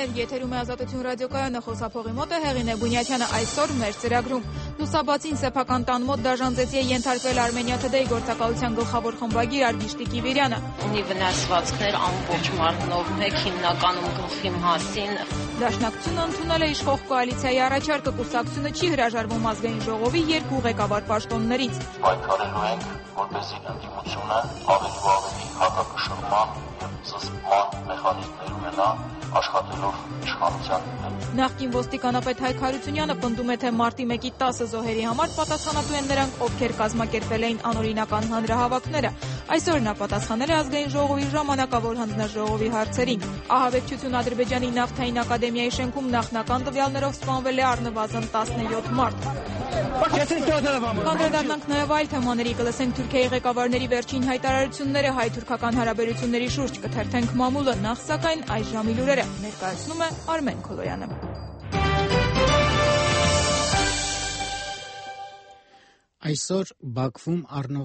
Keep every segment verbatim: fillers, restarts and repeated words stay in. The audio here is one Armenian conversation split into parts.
բարեկամներ, եթերում է Ազատություն ռադիոկայանը, խոսափողի մոտ է Հեղինե Բունյաթյանը։ Այսօր մեր ծրագրում լուսաբացին սեփական տան մոտ դաժանձեցի է ենթարկվել Armenia Today գործակալության գլխավոր խմբագիր Արգիշտի Կիվիրյանը։ Ունի վնասվածքներ ամբողջ մարմնով, մեկ հիմնականում գլխի մասին։ Դաշնակցությունը ընդունել է իշխող կոալիցիայի առաջարկը, կուսակցությունը չի հրաժարվում ազգային ժողովի երկու ղեկավար պաշտոններից։ Պայքարելու ենք, որպեսզի ընդդիմությունը ավելի ու ավելի հակակշռման և զսպման մեխանիզմներ ունենա, աշխատելով իշխանության դեմ։ Նախկին ոստիկանապետ Հայկ Հարությունյանը պնդում է, թե մարտի մեկի տասը զոհերի համար պատասխանատու են նրանք, ովքեր կազմակերպել էին անօրինական հանրահավաքները։ Այսօր նա պատասխանել է ազգային ժողովի ժամանակավոր հանձնաժողովի հարցերին։ Ահաբեկչություն Ադրբեջանի նավթային ակադեմիայի շենքում նախնական տվյալներով սպանվել է առնվազն տասնյոթ մարդ։ Կանդրադառնանք նաև այլ թեմաների, կլսենք Թուրքիայի ղեկավարների վերջին հայտարարությունները, հայ-թուրքական հարաբերությունների շուրջ կթերթենք մամուլը, նախ սակայն այս ժամի լուրերը ներկայացնում է Արմեն Քոլոյանը։ Այսօր Բաքվում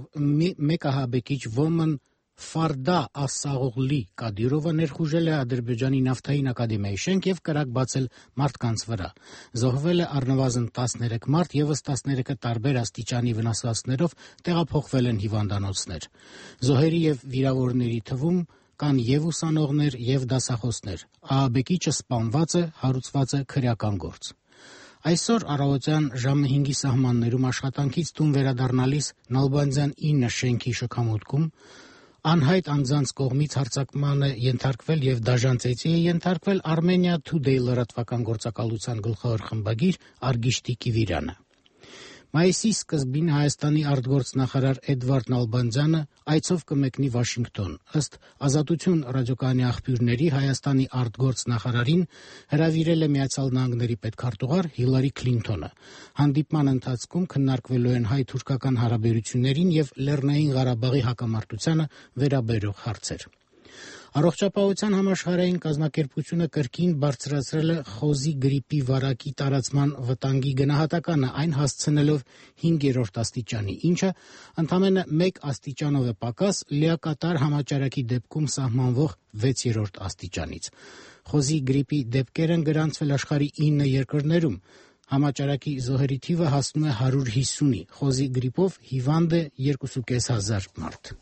մեկ ահաբեկիչ ոմն Ֆարդա Ասաղողլի Կադիրովը ներխուժել է Ադրբեջանի նավթային ակադեմիայի շենք և կրակ բացել մարդկանց վրա։ Զոհվել է առնվազն տասներեք մարդ, ևս տասներեքը տարբեր աստիճանի վնասվածքներով տեղափոխվել են հիվանդանոցներ։ Զոհերի և վիրավորների թվում կան և ուսանողներ, և դասախոսներ։ Ահաբեկիչը սպանված է, հարուցված է քրեական գործ։ Այսօր առավոտյան ժամը հինգի սահմաններում աշխատանքից տուն վերադառնալիս Նալբանդյան ինը շենքի շքամուտքում անհայտ անձանց կողմից հարձակման է ենթարկվել և դաժանցեցի է ենթարկվել Armenia Today լրատվական գործակալության գլխավոր խմբագիր Արգիշտի Կիվիրյանը։ Մայիսի սկզբին Հայաստանի արտգործնախարար Էդվարդ Նալբանդյանը այցով կմեկնի Վաշինգտոն։ Ըստ Ազատություն ռադիոկայանի աղբյուրների, Հայաստանի արտգործնախարարին հրավիրել է Միացյալ Նահանգների պետքարտուղար Հիլարի Քլինթոնը։ Հանդիպման ընթացքում քննարկվելու են հայ-թուրքական հարաբերություններին և Լեռնային Ղարաբաղի հակամարտությանը վերաբերող հարցեր։ Առողջապահության համաշխարհային կազմակերպությունը կրկին բարձրացրել է խոզի գրիպի վարակի տարածման վտանգի գնահատականը, այն հասցնելով հինգերորդ աստիճանի, ինչը ընդամենը մեկ աստիճանով է պակաս լիակատար համաճարակի դեպքում սահմանվող վեցերորդ աստիճանից։ Խոզի գրիպի դեպքեր են գրանցվել աշխարհի ինը երկրներում։ Համաճարակի զոհերի թիվը հասնում է հարյուր հիսունի, խոզի գրիպով հիվանդ է երկուսուկես հազար մարդ։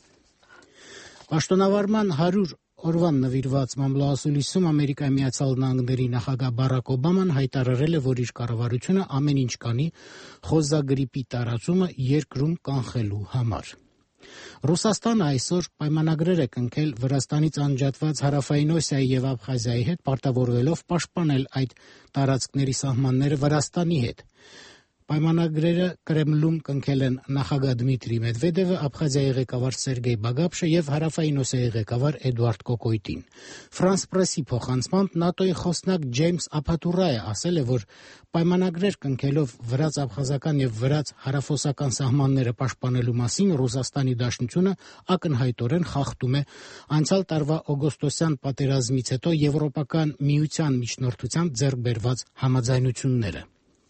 Պաշտոնավարման հարյուր օրվան նվիրված մամլոասուլիսում Ամերիկայի Միացյալ Նահանգների նախագահ Բարակ Օբաման հայտարարել է, որ իր կառավարությունը ամեն ինչ կանի խոզագրիպի տարածումը երկրում կանխելու համար։ Ռուսաստանը այսօր պայմանագրեր է կնքել Վրաստանից անջատված Հարավային Օսիայի և Աբխազիայի հետ, պարտավորվելով պաշտպանել այդ տարածքների սահմանները Վրաստանի հետ։ Պայմանագրերը Կրեմլում կնքել են նախագահ Դմիտրի Մեդվեդևը, Աբխազիայի ղեկավար Սերգեյ Բագապշը և Հարավային Օսիայի ղեկավար Էդուարդ Կոկոյտին։ Ֆրանս պրեսի փոխանցմամբ ՆԱՏՕ-ի խոսնակ Ջեյմս Ափաթուրայը ասել է, որ պայմանագրեր կնքելով վրաց-աբխազական և վրաց-հարավօսական սահմանները պաշտպանելու մասին Ռուսաստանի Դաշնությունը ակնհայտորեն խախտում է անցյալ տարվա օգոստոսյան պատերազմից հետո Եվրոպական միության միջնորդությամբ ձեռք բերված համաձայնությունները։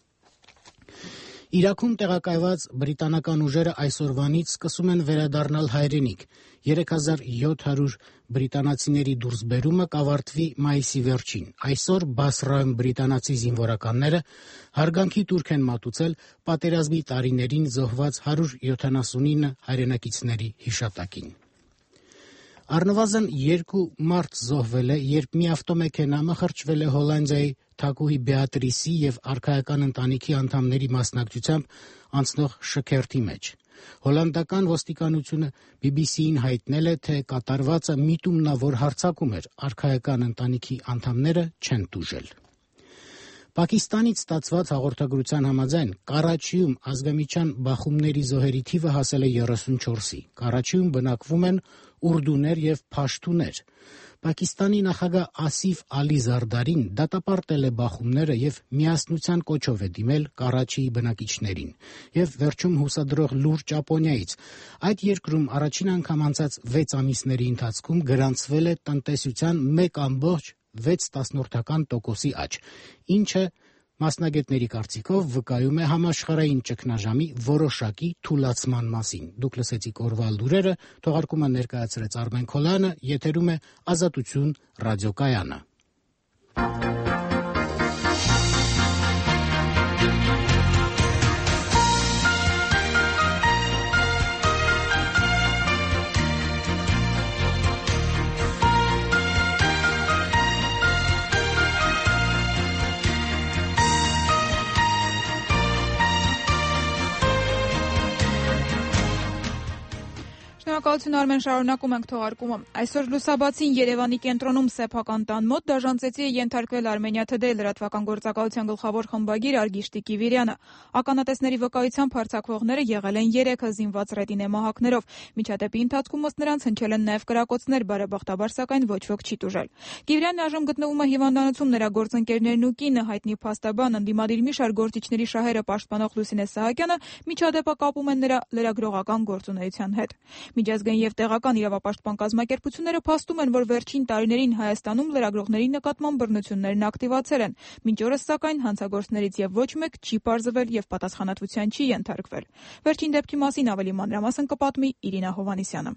Իրաքում տեղակայված բրիտանական ուժերը այսօրվանից սկսում են վերադառնալ հայրենիք։ երեք հազար յոթ հարյուր բրիտանացիների դուրսբերումը կավարտվի մայիսի վերջին։ Այսօր Բասրայում բրիտանացի զինվորականները հարգանքի տուրք են մատուցել պատերազմի տարիներին զոհված հարյուր յոթանասունինը հայրենակիցների հիշատակին։ Առնվազն երկու մարդ զոհվել է, երբ մի ավտոմեքենա մխրճվել է Հոլանդիայի թագուհի Բեատրիսի և արքայական ընտանիքի անդամների մասնակցությամբ անցնող շքերթի մեջ։ Հոլանդական ոստիկանությունը բի բի սի-ին հայտնել է, թե կատարվածը միտումնավոր հարձակում էր, արքայական ընտանիքի անդամները չեն տուժել։ Պակիստանից ստացված հաղորդագրության համաձայն Կարաչիում ազգամիջյան բախումների զոհերի թիվը հասել է երեսունչորսի։ Կարաչիում բնակվում են ուրդուներ և փաշտուներ։ Պակիստանի նախագահ Ասիֆ Ալի Զարդարին դատապարտել է բախումները և միասնության կոչով է դիմել Կարաչիի բնակիչներին և վերջում հուսադրող լուրջ Ճապոնիայից։ Այդ երկրում առաջին անգամ անցած վեց ամիսների ընթացքում գրանցվել է տնտեսության մեկ ամբողջ վեց տոկոսի աճ, ինչը մասնագետների կարծիքով վկայում է համաշխարհային ճգնաժամի որոշակի թուլացման մասին։ Դուք լսեցիք օրվա լուրերը, թողարկումը ներկայացրեց Արմեն Քոլյանը, եթերում է Ազատություն ռադիոկայանը։ Շնորհակալություն Արմեն, շարունակում ենք թողարկումը։ Այսօր լուսաբացին Երևանի կենտրոնում սեփական տան մոտ դաժանցեցի է ենթարկվել Armenia Today լրատվական գործակալության գլխավոր խմբագիր Արգիշտի Կիվիրյանը։ Ականատեսների վկայությամբ հարձակվողները եղել են երեքը զինված ռետինե մահակներով։ Միջադեպի ընթացքում ըստ նրանց հնչել են նաև կրակոցներ, բարեբախտաբար սակայն ոչ ոք չի տուժել։ Կիվիրյանն այժմ գտնվում է հիվանդանոցում, նրա գործընկերներն ու կինը հայտնի փաստաբան ընդդիմադիր մի շարք գործիչների շահերը պաշտպանող Լուսինե Սահակյանը միջադեպը կապում են նրա լրագրողական գործունեության հետ։ Միջազգային եւ տեղական իրավապաշտպան կազմակերպությունները փաստում են, որ վերջին տարիներին Հայաստանում լրագրողների նկատմամբ բռնություններն ակտիվացել են։ Մինչ օրս սակայն հանցագործներից եւ ոչ մեկ չի պարզվել եւ պատասխանատվության չի ենթարկվել։ Վերջին դեպքի մասին ավելի մանրամասն կպատմի Իրինա Հովհաննիսյանը։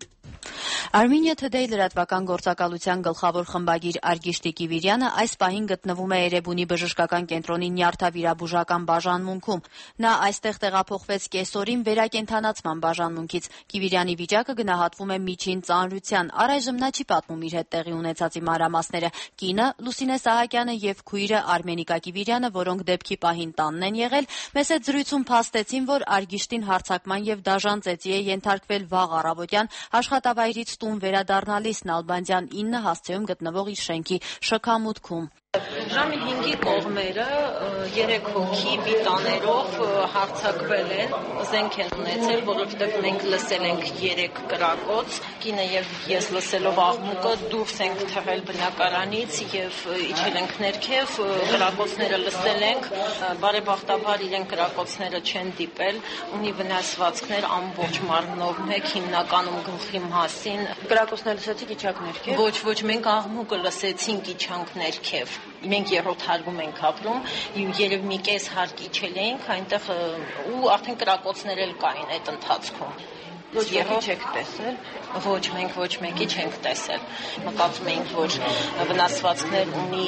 Armenia Today լրատվական գործակալության գլխավոր խմբագիր Արգիշտի Կիվիրյանը այս պահին գտնվում է Էրեբունի բժշկական կենտրոնի նյարդավիրաբուժական բաժանմունքում։ Նա այստեղ տեղափոխվեց կեսօրին վերակենդանացման բաժանմունքից։ Կիվիրյանի վիճակը գնահատվում է միջին ծանրության։ Առայժմ նա չի պատմում իր հետ տեղի ունեցածի մանրամասները։ Կինը Լուսինե Սահակյանը եւ քույրը Արմենիկա Կիվիրյանը, որոնք դեպքի պահին տանն են եղել, մեծ հետ զրույցում փաստեցին, որ Արգիշտին հարձակման եւ դաժանցեցի է ենթարկվել վաղ առավոտյան աշխատավայրից տուն վերադառնալիս Նալբանդյան ինը հասցեում գտնվող իր շենքի շքամուտքում։ Ժամի հինգի կողմերը երեք հոգի բիտաներով հարձակվել են, զենք են ունեցել, որովհետև մենք լսել ենք երեք կրակոց, կինը եւ ես լսելով աղմուկը դուրս ենք թռել բնակարանից եւ իջել ենք ներքև, կրակոցները լսել ենք, բարեբախտաբար իրեն կրակոցները չեն դիպել, ունի վնասվածքներ ամբողջ մարմնով, մեկ հիմնականում գլխի մասին։ Կրակոցները լսեցիք, իջաք ներքև։ Ոչ, ոչ, մենք աղմուկը լսեցինք, իջանք ներքև։ Մենք երրորդ հարկում ենք ապրում, երև մի կես հարկ իջել էինք այնտեղ ու արդեն կրակոցներ էլ կային այդ ընթացքում։ Ոչ մեկի չեք տեսել։ Ոչ, մենք ոչ մեկի չենք տեսել։ Մտածում էինք, որ վնասվածքներ ունի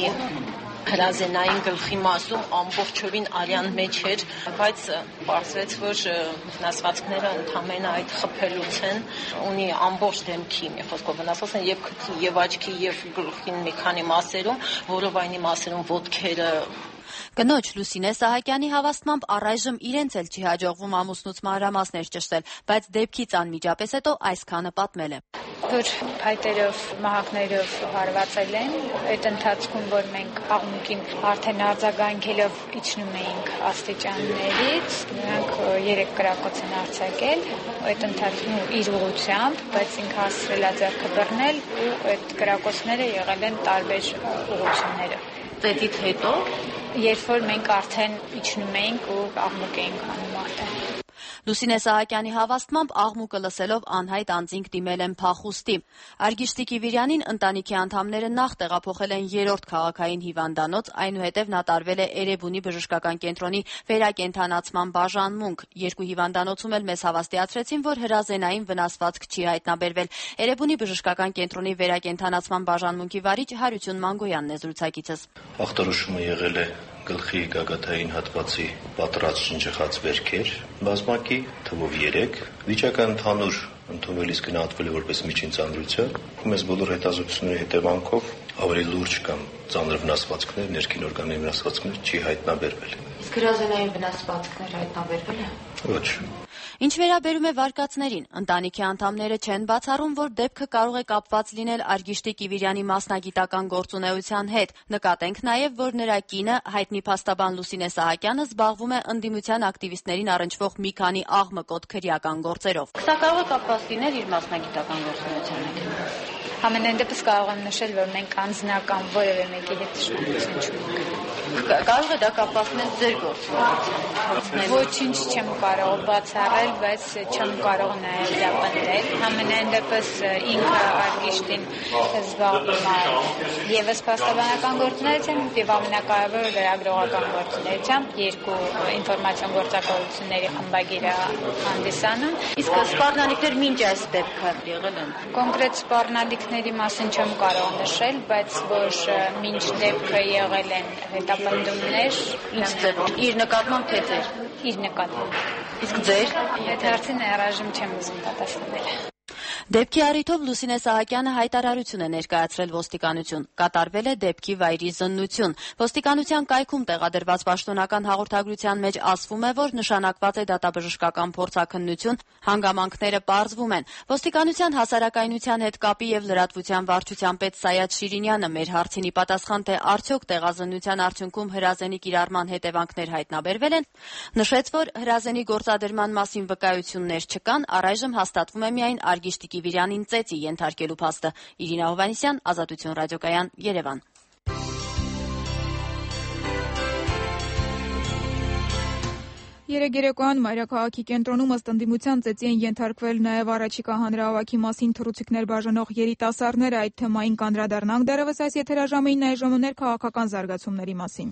հրազենային գլխի մասում ամբողջովին արյան մեջ էր, բայց պարզվեց, որ վնասվածքները ընդամենը այդ խփելուց են, ունի ամբողջ դեմքի, մի խոսքով վնասվածքներ եւ քթի, եւ աչքի, եւ գլխին մի քանի մասերում, որովայնի մասերում ոտքերը։ Կնոջ Լուսինե Սահակյանի հավաստմամբ առայժմ իրենց էլ չի հաջողվում ամուսնուց մանրամասներ ճշտել, բայց դեպքից անմիջապես հետո այսքանը պատմել է։ Որ փայտերով, մահակներով հարվածել են, այդ ընթացքում, որ մենք աղմուկին արդեն արձագանքելով իջնում էինք աստիճաններից, նրանք երեք կրակոց են արձակել, այդ ընթացքում իր ուղղությամբ, բայց ինքը հասցրել է ձեռքը բռնել ու այդ կրակոցները եղել են տարբեր ուղղություններով։ Դեպից հետո, երբ որ մենք արդեն իջնում էինք ու աղմուկ էինք անում արդեն։ Լուսինե Սահակյանի հավաստմամբ աղմուկը լսելով անհայտ անձինք դիմել են փախուստի։ Արգիշտի Կիվիրյանին ընտանիքի անդամները նախ տեղափոխել են երրորդ քաղաքային հիվանդանոց, այնուհետև նա տարվել է Էրեբունի բժշկական կենտրոնի վերակենդանացման բաժանմունք։ Երկու հիվանդանոցում էլ մեզ հավաստիացրեցին, որ հրազենային վնասվածք չի հայտնաբերվել։ Էրեբունի բժշկական կենտրոնի վերակենդանացման բաժանմունքի վարիչ Հարություն Մանգոյանն է զրուցակիցս։ Ախտորոշումը եղել է գլխի գագաթային հատվածի պատրած շնչխած վերքեր, բազմակի թվով երեք, վիճակը ընդհանուր ընդունվելիս գնահատվել է որպես միջին ծանրության։ Մեզ բոլոր հետազոտությունների հետևանքով ավելի լուրջ կամ ծանր վնասվածքներ, ներքին օրգանների վնասվածքներ չի հայտնաբերվել։ Իսկ հրազենային վնասվածքներ հայտնաբերվել է։ Ոչ։ Ինչ վերաբերում է վարկածներին, ընտանիքի անդամները չեն բացառում, որ դեպքը կարող է կապված լինել Արգիշտի Կիվիրյանի մասնագիտական գործունեության հետ։ Նկատենք նաև, որ նրա կինը, հայտնի փաստաբան Լուսինե Սահակյանը, զբաղվում է ընդդիմության ակտիվիստներին առնչվող մի քանի աղմկոտ քրեական գործերով։ Սա կարող է կապված լինել իր մասնագիտական գործունեության հետ։ Համենայն դեպս կարող եմ նշել, որ մենք անձնական որևէ մեկի հետ շփոթություն չունենք։ Կարող է դա կապված լինել ձեր գործունեությամբ։ Ոչինչ չեմ կարող բացառել, բայց չեմ կարող նաև դա պնդել։ Համենայն դեպս ինքը Արգիշտին զբաղվում է եւս փաստաբանական գործունեությամբ եւ ամենակարևորը լրագրողական գործունեությամբ, երկու ինֆորմացիոն գործակալությունների խմբագիր է հանդիսանում։ Իսկ սպառնալիքներ մինչ այս դեպքը եղել են։ Կոնկրետ սպառնալիքների մասին չեմ կարող նշել, բայց որ մինչ դեպքը եղել են հետապնդումներ, իր նկատմամբ թե ձեր։ Իր նկատմամբ։ Իսկ ձեր այդ հարցին առայժմ չեմ ուզում պատասխանել։ Դեպքի առիթով Լուսինե Սահակյանը հայտարարություն է ներկայացրել ոստիկանություն։ Կատարվել է դեպքի վայրի զննություն։ Ոստիկանության կայքում տեղադրված պաշտոնական հաղորդագրության մեջ ասվում է, որ նշանակված է դատաբժշկական փորձաքննություն, հանգամանքները պարզվում են։ Ոստիկանության հասարակայնության հետ կապի եւ լրատվության վարչության պետ Սայադ Շիրինյանը մեր հարցին ի պատասխան, թե արդյոք տեղազննության արդյունքում հրազենի կիրառման հետևանքներ հայտնաբերվել են, նշեց, որ հրազենի գործադրման մասին վկայություններ չկան, առայժմ հաստատվում է միայն Արգիշ Տիկիվիրյանին ծեծի ենթարկելու փաստը։ Իրինա Հովհաննիսյան, Ազատություն ռադիոկայան, Երևան։ Երեկ երեկոյան մայրաքաղաքի կենտրոնում ըստ ընդդիմության ծեծի են ենթարկվել նաև առաջիկա հանրահավաքի մասին թռուցիկներ բաժանող երիտասարդները, այդ թեմային կանդրադառնանք դեռևս այս եթերաժամին, այժմ ներքաղաքական զարգացումների մասին։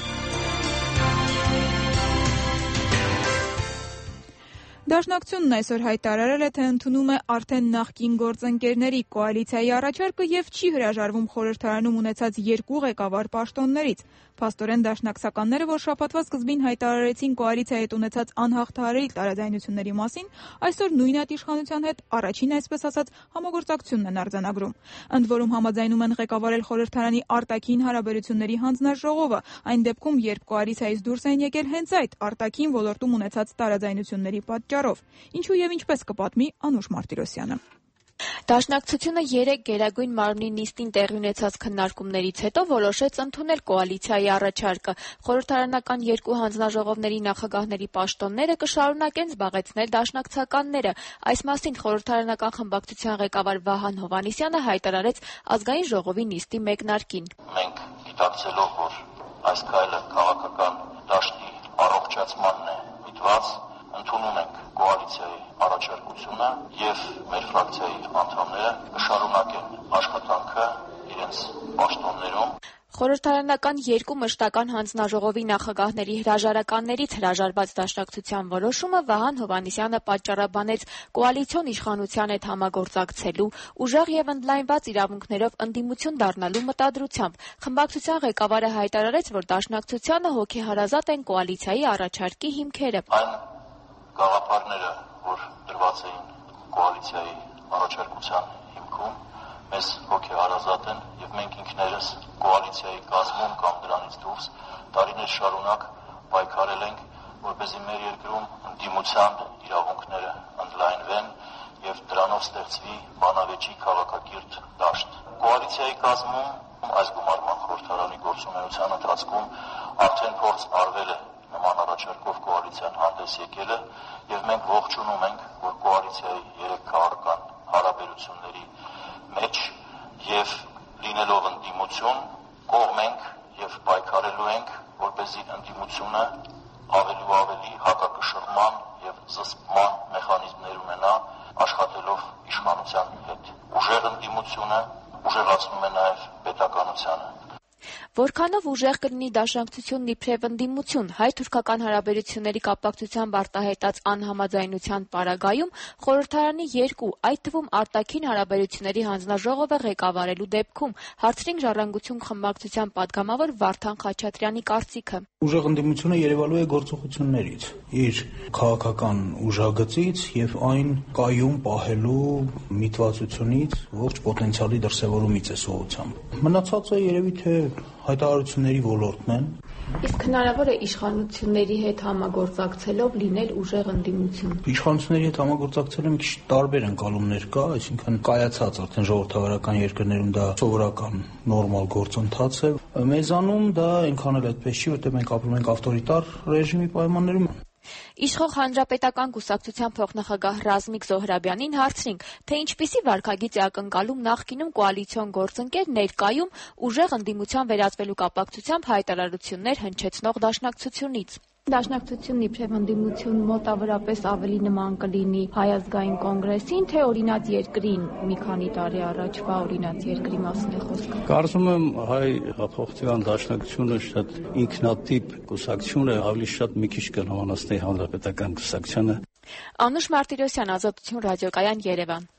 Դաշնակցությունն այսօր հայտարարել է, թե ընդունում է արդեն նախկին գործընկերների կոալիցիայի առաջարկը եւ չի հրաժարվում խորհրդարանում ունեցած երկու ղեկավար պաշտոններից։ Փաստորեն դաշնակցականները, որ շաբաթվա սկզբին հայտարարեցին կոալիցիայի հետ ունեցած անհաղթահարելի տարաձայնությունների մասին, այսօր նույն իշխանության հետ առաջին, այսպես ասած, համագործակցությունն են արձանագրում։ Ընդ որում համաձայնում են ղեկավարել խորհրդարանի արտաքին հարաբերությունների հանձնաժողովը, այն դեպքում, երբ կոալիցիայից դուրս են եկել հենց այդ արտաքին ոլորտում ունեցած տարաձայնությունների պատճառով։ Ինչու եւ ինչպես կպատմի Անուշ Մարտիրոսյանը։ Դաշնակցությունը երեկ Գերագույն մարմնի նիստին տեղի ունեցած քննարկումներից հետո որոշեց ընդունել կոալիցիայի առաջարկը։ Խորհրդարանական երկու հանձնաժողովների նախագահների պաշտոնները կշարունակեն զբաղեցնել դաշնակցականները։ Այս մասին խորհրդարանական խմբակցության ղեկավար Վահան Հովհաննիսյանը հայտարարեց ազգային ժողովի նիստի մեկնարկին։ Մենք գիտակցելով, որ այս քայլը քաղաքական դաշտի առողջացմանն է միտված, ընդունում ենք կոալիցիայի առաջարկությունը եւ մեր ֆրակցիայի անդամները կշարունակեն աշխատանքը իրենց պաշտոններում։ Խորհրդարանական երկու մշտական հանձնաժողովի նախագահների հրաժարականներից հրաժարված դաշնակցության որոշումը Վահան Հովհաննիսյանը պատճառաբանեց կոալիցիոն իշխանության հետ համագործակցելու, ուժեղ եւ ընդլայնված իրավունքներով ընդդիմություն դառնալու մտադրությամբ։ Խմբակցության ղեկավարը հայտարարեց, որ դաշնակցությանը հոգեհարազատ են կոալիցիայի առաջարկի հիմքերը։ Այն գաղափարները, որ դրված էին կոալիցիայի առաջարկության հիմքում, մեզ հոգեհարազատ են եւ մենք ինքներս կոալիցիայի կազմում կամ դրանից դուրս տարիներ շարունակ պայքարել ենք, որպեսզի մեր երկրում ընդդիմության իրավունքները ընդլայնվեն եւ դրանով ստեղծվի բանավեճի քաղաքակիրթ դաշտ։ Կոալիցիայի կազմում այս գումարման խորհրդարանի գործունեության ընթացքում արդեն փորձ արվել է նման առաջարկով կոալիցիան հանդես եկել է եւ մենք ողջունում ենք, որ կոալիցիայի երեք քաղաքական հարաբերությունների մեջ եւ լինելով ընդդիմություն կողմ ենք եւ պայքարելու ենք, որպեսզի ընդդիմությունը ավելի ու ավելի հակակշռման եւ զսպման մեխանիզմներ ունենա, աշխատելով իշխանության հետ։ Ուժեղ ընդդիմությունը ուժեղացնում է նաեւ պետականությանը։ Որքանով ուժեղ կլինի դաշնակցությունն իբրև ընդդիմություն, հայ-թուրքական հարաբերությունների կապակցությամբ արտահայտած անհամաձայնության պարագայում խորհրդարանի երկու, այդ թվում արտաքին հարաբերությունների հանձնաժողովը ղեկավարելու դեպքում, հարցրին Ժառանգություն խմբակցության պատգամավոր Վարդան Խաչատրյանի կարծիքը։ Ուժեղ ընդդիմությունը երևալու է գործողություններից, իր քաղաքական ուժագծից եւ այն կայուն պահելու միտվածությունից, ողջ պոտենցիալի դրսևորումից է սողությամբ։ Մնացածը երևի թե հայտարարությունների ոլորտն են։ Իսկ հնարավոր է իշխանությունների հետ համագործակցելով լինել ուժեղ ընդդիմություն։ Իշխանությունների հետ համագործակցելը մի քիչ տարբեր ընկալումներ կա, այսինքն կայացած արդեն ժողովրդավարական երկրներում դա սովորական նորմալ գործընթաց է։ Մեզանում դա այնքան էլ այդպես չի, որտեղ մենք ապրում ենք ավտորիտար ռեժիմի պայմաններում։ Իշխող Հանրապետական կուսակցության փոխնախագահ Ռազմիկ Զոհրաբյանին հարցրինք, թե ինչպիսի վարքագիծ է ակնկալում նախկինում կոալիցիոն գործընկեր ներկայում ուժեղ ընդդիմության վերածվելու կապակցությամբ հայտարարություններ հնչեցնող դաշնակցությունից։ Դաշնակցությունն իբրև ընդդիմություն մոտավորապես ավելի նման կլինի Հայ ազգային կոնգրեսին, թե օրինաց երկրին մի քանի տարի առաջվա օրինաց երկրի մասին է խոսքը։ Կարծում եմ Հայ հեղափոխության դաշնակցությունը շատ ինքնատիպ կուսակցություն է, ավելի շատ մի քիչ կնմանացնի Հանրապետական կուսակցությանը։ Անուշ Մարտիրոսյան, Ազատություն ռադիոկայան, Երևան։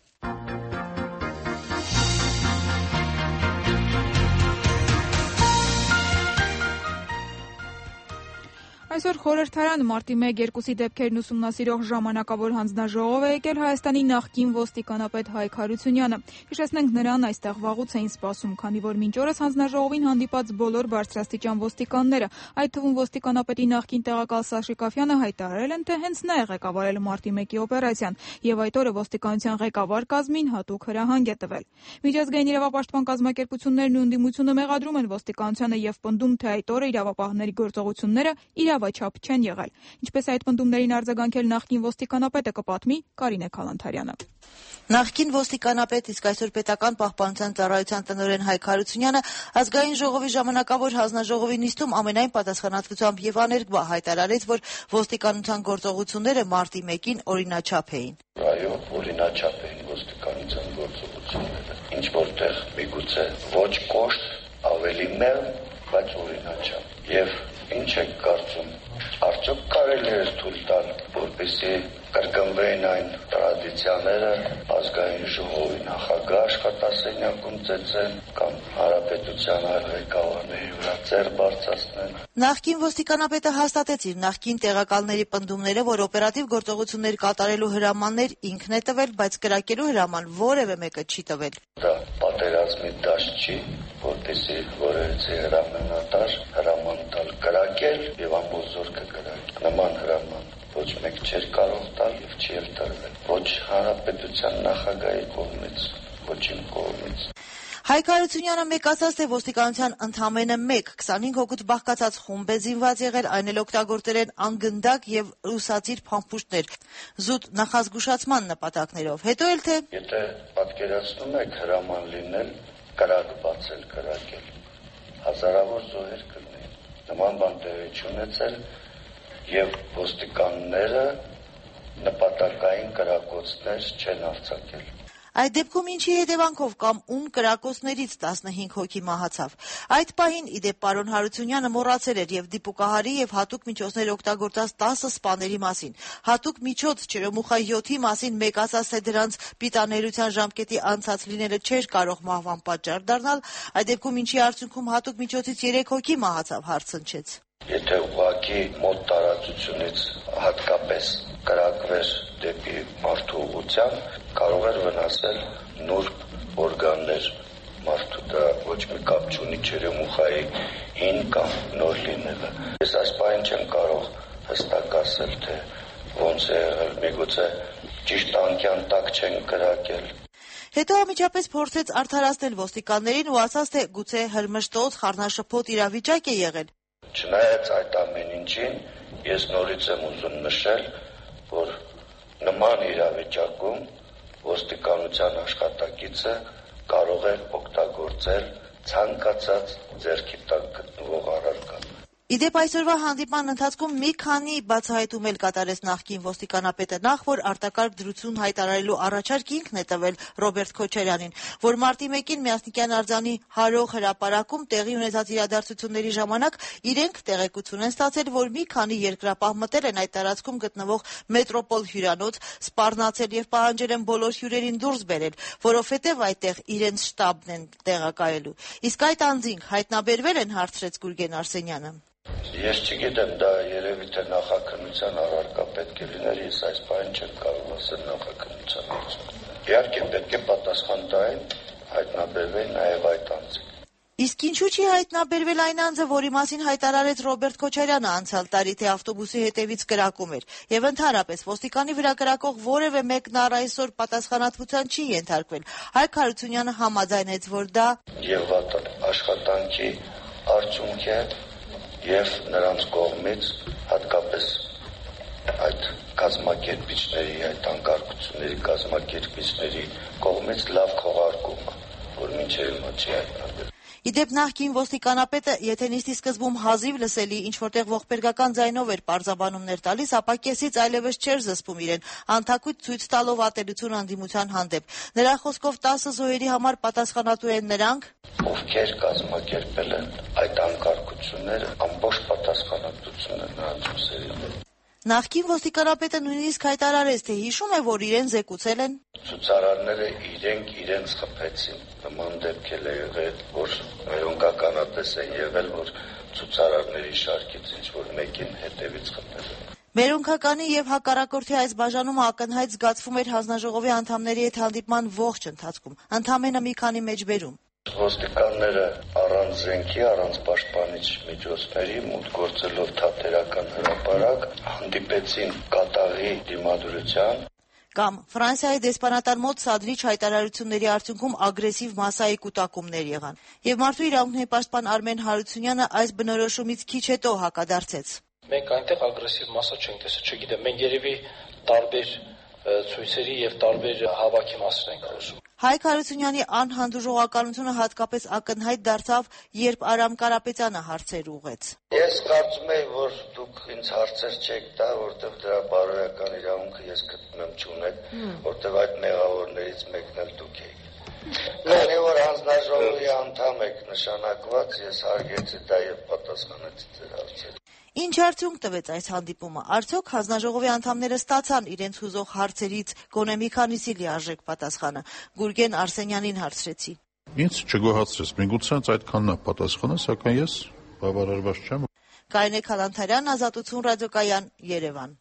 Այսօր խորհրդարան մարտի մեկ երկուսի դեպքերն ուսումնասիրող ժամանակավոր հանձնաժողով է եկել Հայաստանի նախկին ոստիկանապետ Հայկ Հարությունյանը։ Հիշեցնենք, նրան այստեղ վաղուց էին սպասում, քանի որ մինչ օրս հանձնաժողովին հանդիպած բոլոր բարձրաստիճան ոստիկանները, այդ թվում ոստիկանապետի նախկին տեղակալ Սաշիկ Աֆյանը հայտարարել են, թե հենց նա է ղեկավարել մարտի մեկի օպերացիան, եւ այդ օրը ոստիկանության ղեկավար կազմին հատուկ հրահանգ է տվել։ Միջազգային իրավապաշտպան կազմակերպություններն ու ընդդիմությունը մեղադրում են ոստիկանությանը եւ պնդում, թե այդ օրը իրավապահների գործողությունները իրավաչափ չեն եղել։ Ինչպես այդ պնդումներին արձագանքել նախկին ոստիկանապետը, կպատմի Կարինե Քալանթարյանը։ Նախկին ոստիկանապետ, իսկ այսօր պետական պահպանության ծառայության տնօրեն Հայկ Հարությունյանը ազգային ժողովի ժամանակավոր հանձնաժողովի նիստում ամենայն պատասխանատվությամբ եւ աներկբա հայտարարեց, որ ոստիկանության գործողությունները մարտի մեկին օրինաչափ էին։ Այո, օրինաչափ էին ոստիկանության գործողությունները։ Ինչ որտեղ միգուցե ոչ կոշտ, ավելի մեղմ, բայց օրինաչափ։ Եվ ինչ եք կարծում, արդյոք կարելի է թույլ տալ, որպեսզի կրկնվեն այն տրադիցիաները, ազգային ժողովի նախագահ աշխատասենյակում ծեծեն կամ հանրապետության այլ ղեկավարների վրա ձեռ բարձրացնեն։ Նախկին ոստիկանապետը հաստատեց իր նախկին տեղակալների պնդումները, որ օպերատիվ գործողություններ կատարելու հրամաններ ինքն է տվել, բայց կրակելու հրաման որևէ մեկը չի տվել։ Դա պատերազմի դաշտ չի, որպեսզի որևէ հրամանատար հրաման տալ կրակել եւ ամբողջ զորքը կրակել։ Նման հրաման ոչ մեկ չէր կարող տալ եւ չի էլ տրվել։ Ոչ հանրապետության նախագահի կողմից, ոչ իմ կողմից։ Հայկ Հարությունյանը մեկացած, թե ոստիկանության ընդամենը մեկ քսանհինգ հոգուց բաղկացած խումբ է զինված եղել, այն էլ օգտագործել են անգնդակ եւ ուսացիր փամփուշտներ, զուտ նախազգուշացման նպատակներով։ Հետո էլ թե Եթե պատկերացնում եք հրաման լինել, կրակ բացել, կրակել, հազարավոր զոհեր կլինեն։ Նման բան տեղի չունեցել եւ ոստիկանները նպատակային կրակոցներ չեն արձակել։ Այդ դեպքում ինչի հետևանքով կամ ում կրակոցներից տասնհինգ հոգի մահացավ։ Այդ պահին, ի դեպ, պարոն Հարությունյանը մոռացել էր եւ դիպուկահարի եւ հատուկ միջոցներ օգտագործած տասը սպաների մասին։ Հատուկ միջոց Չերոմուխա յոթի մասին մեկացած, թե դրանց պիտաներության ժամկետի անցած լինելը չէր կարող մահվան պատճառ դառնալ, այդ դեպքում ինչի արդյունքում հատուկ միջոցից երեք հոգի մահացավ, հարցնչեց։ Եթե ուղղակի մոտ տարածությունից հատկապես կրակվեր դեպի մարդու ուղղության, կարող էր վնասել նուրբ օրգաններ մարդու, դա ոչ մի կապ չունի Չերոմուխայի հին կամ նոր լինելը։ Ես այս պահին չեմ կարող հստակ ասել, թե ոնց է եղել, միգուցե ճիշտ անկյան տակ չեն կրակել։ Հետո ամիջապես փորձեց արդարացնել ոստիկաններին ու ասաց, թե գուցե հրմշտոց, խառնաշփոթ իրավիճակ է եղել։ Չնայած այդ ամեն ինչին, ես նորից եմ ուզում նշել, որ նման իրավիճակում ոստիկանության աշխատակիցը կարող է օգտագործել ցանկացած ձեռքի տակ գտնվող առարկա։ Իդեպ այսօրվա հանդիպման ընթացքում մի քանի բացահայտում էլ կատարեց նախկին ոստիկանապետը, նախ որ արտակարգ դրություն հայտարարելու առաջարկ ինքն է տվել Ռոբերտ Քոչարյանին, որ մարտի մեկին Միասնիկյան արձանի հարող հրապարակում տեղի ունեցած իրադարձությունների ժամանակ իրենք տեղեկություն են ստացել, որ մի քանի երկրապահ մտել են այդ տարածքում գտնվող մետրոպոլ հյուրանոց, սպառնացել եւ պահանջել են բոլոր հյուրերին դուրս բերել, որովհետեւ այդտեղ իրենց շտաբն են տեղակայելու։ Իսկ այդ անձինք հայտնաբերվել են, հարցրեց Գուրգեն Արսենյանը։ Ես չգիտեմ, դա երևի թե նախաքննության առարկա պետք է լիներ, ես այս բանը չեմ կարող ասել նախաքննության գործում։ Իհարկե պետք է պատասխան տային, հայտնաբերվեն նաև այդ անձը։ Իսկ ինչու չի հայտնաբերվել այն անձը, որի մասին հայտարարեց Ռոբերտ Քոչարյանը անցյալ տարի, թե ավտոբուսի հետևից կրակում էր, եւ ընդհանրապես ոստիկանի վրա կրակող որևէ մեկն առ այսօր պատասխանատվության չի ենթարկվել։ Հայկ Հարությունյանը համաձայնեց, որ դա եւ աշխատանքի արդյունք է եւ նրանց կողմից հատկապես այդ կազմակերպիչների, այդ անկարգությունների կազմակերպիչների կողմից լավ քողարկում, որ մինչև հիմա չի հայտնաբերվել։ Իդեպ նախկին ոստիկանապետը, եթե նիստի սկզբում հազիվ լսելի ինչ-որտեղ ողբերգական ձայնով էր պարզաբանումներ տալիս, ապա կեսից այլևս չէր զսպում իրեն, անթակույց ցույց տալով ատելություն անդիմության հանդեպ։ Նրա խոսքով տասը զոհերի համար պատասխանատու են նրանք, ովքեր կազմակերպել են այդ անկարգությունները, ամբողջ պատասխանատվությունը նրանց ուսերի։ Նախկին ոստիկանապետը նույնիսկ հայտարարեց, թե հիշում է, որ իրեն զեկուցել են. Ցուցարարները իրենք իրենց խփեցին։ Նման դեպքեր է եղել, որ այոնկականատես են եղել, որ ցուցարարների շարքից ինչ-որ մեկին հետևից խփել են։ Մերոնքականի եւ հակառակորդի այս բաժանումը ակնհայտ զգացվում էր հանձնաժողովի անդամների հետ հանդիպման ողջ ընթացքում, ընդամենը մի քանի մեջբերում։ Ոստիկանները առանց զենքի, առանց պաշտպանիչ միջոցների մուտք գործելով թատերական հրապարակ հանդիպեցին կատաղի դիմադրության։ Կամ Ֆրանսիայի դեսպանատան մոտ սադրիչ հայտարարությունների արդյունքում ագրեսիվ մասսայի կուտակումներ եղան։ Եվ մարդու իրավունքների պաշտպան Արմեն Հարությունյանը այս բնորոշումից քիչ հետո հակադարձեց։ Մենք այնտեղ ագրեսիվ մասսա չենք տեսել, չգիտեմ, մենք երևի տարբեր ցույցերի եւ տարբեր հավաքի մասին ենք խոսում։ Հայկ Հարությունյանի անհանդուրժողականությունը հատկապես ակնհայտ դարձավ, երբ Արամ Կարապետյանը հարցեր ուղղեց։ Ես կարծում եմ, որ դուք ինձ հարցեր չեք տա, որտեղ դրա բարոյական իրավունքը ես գտնում չունեմ, որտեղ այդ մեղավորներից մեկն էլ դուք եք։ Քանի որ հանձնաժողովի անդամ եք նշանակված, ես հարգեցի դա եւ պատասխանեցի ձեր հարցերին։ Ինչ արդյունք տվեց այս հանդիպումը։ Արդյոք հանձնաժողովի անդամները ստացան իրենց հուզող հարցերից գոնե մի քանիսի լիարժեք պատասխանը։ Գուրգեն Արսենյանին հարցրեցի։ Ինձ չգոհացրեց, միգուցե այդքանն է պատասխանը, սակայն ես բավարարված չեմ։ Կարինե Քալանթարյան, Ազատություն ռադիոկայան, Երևան։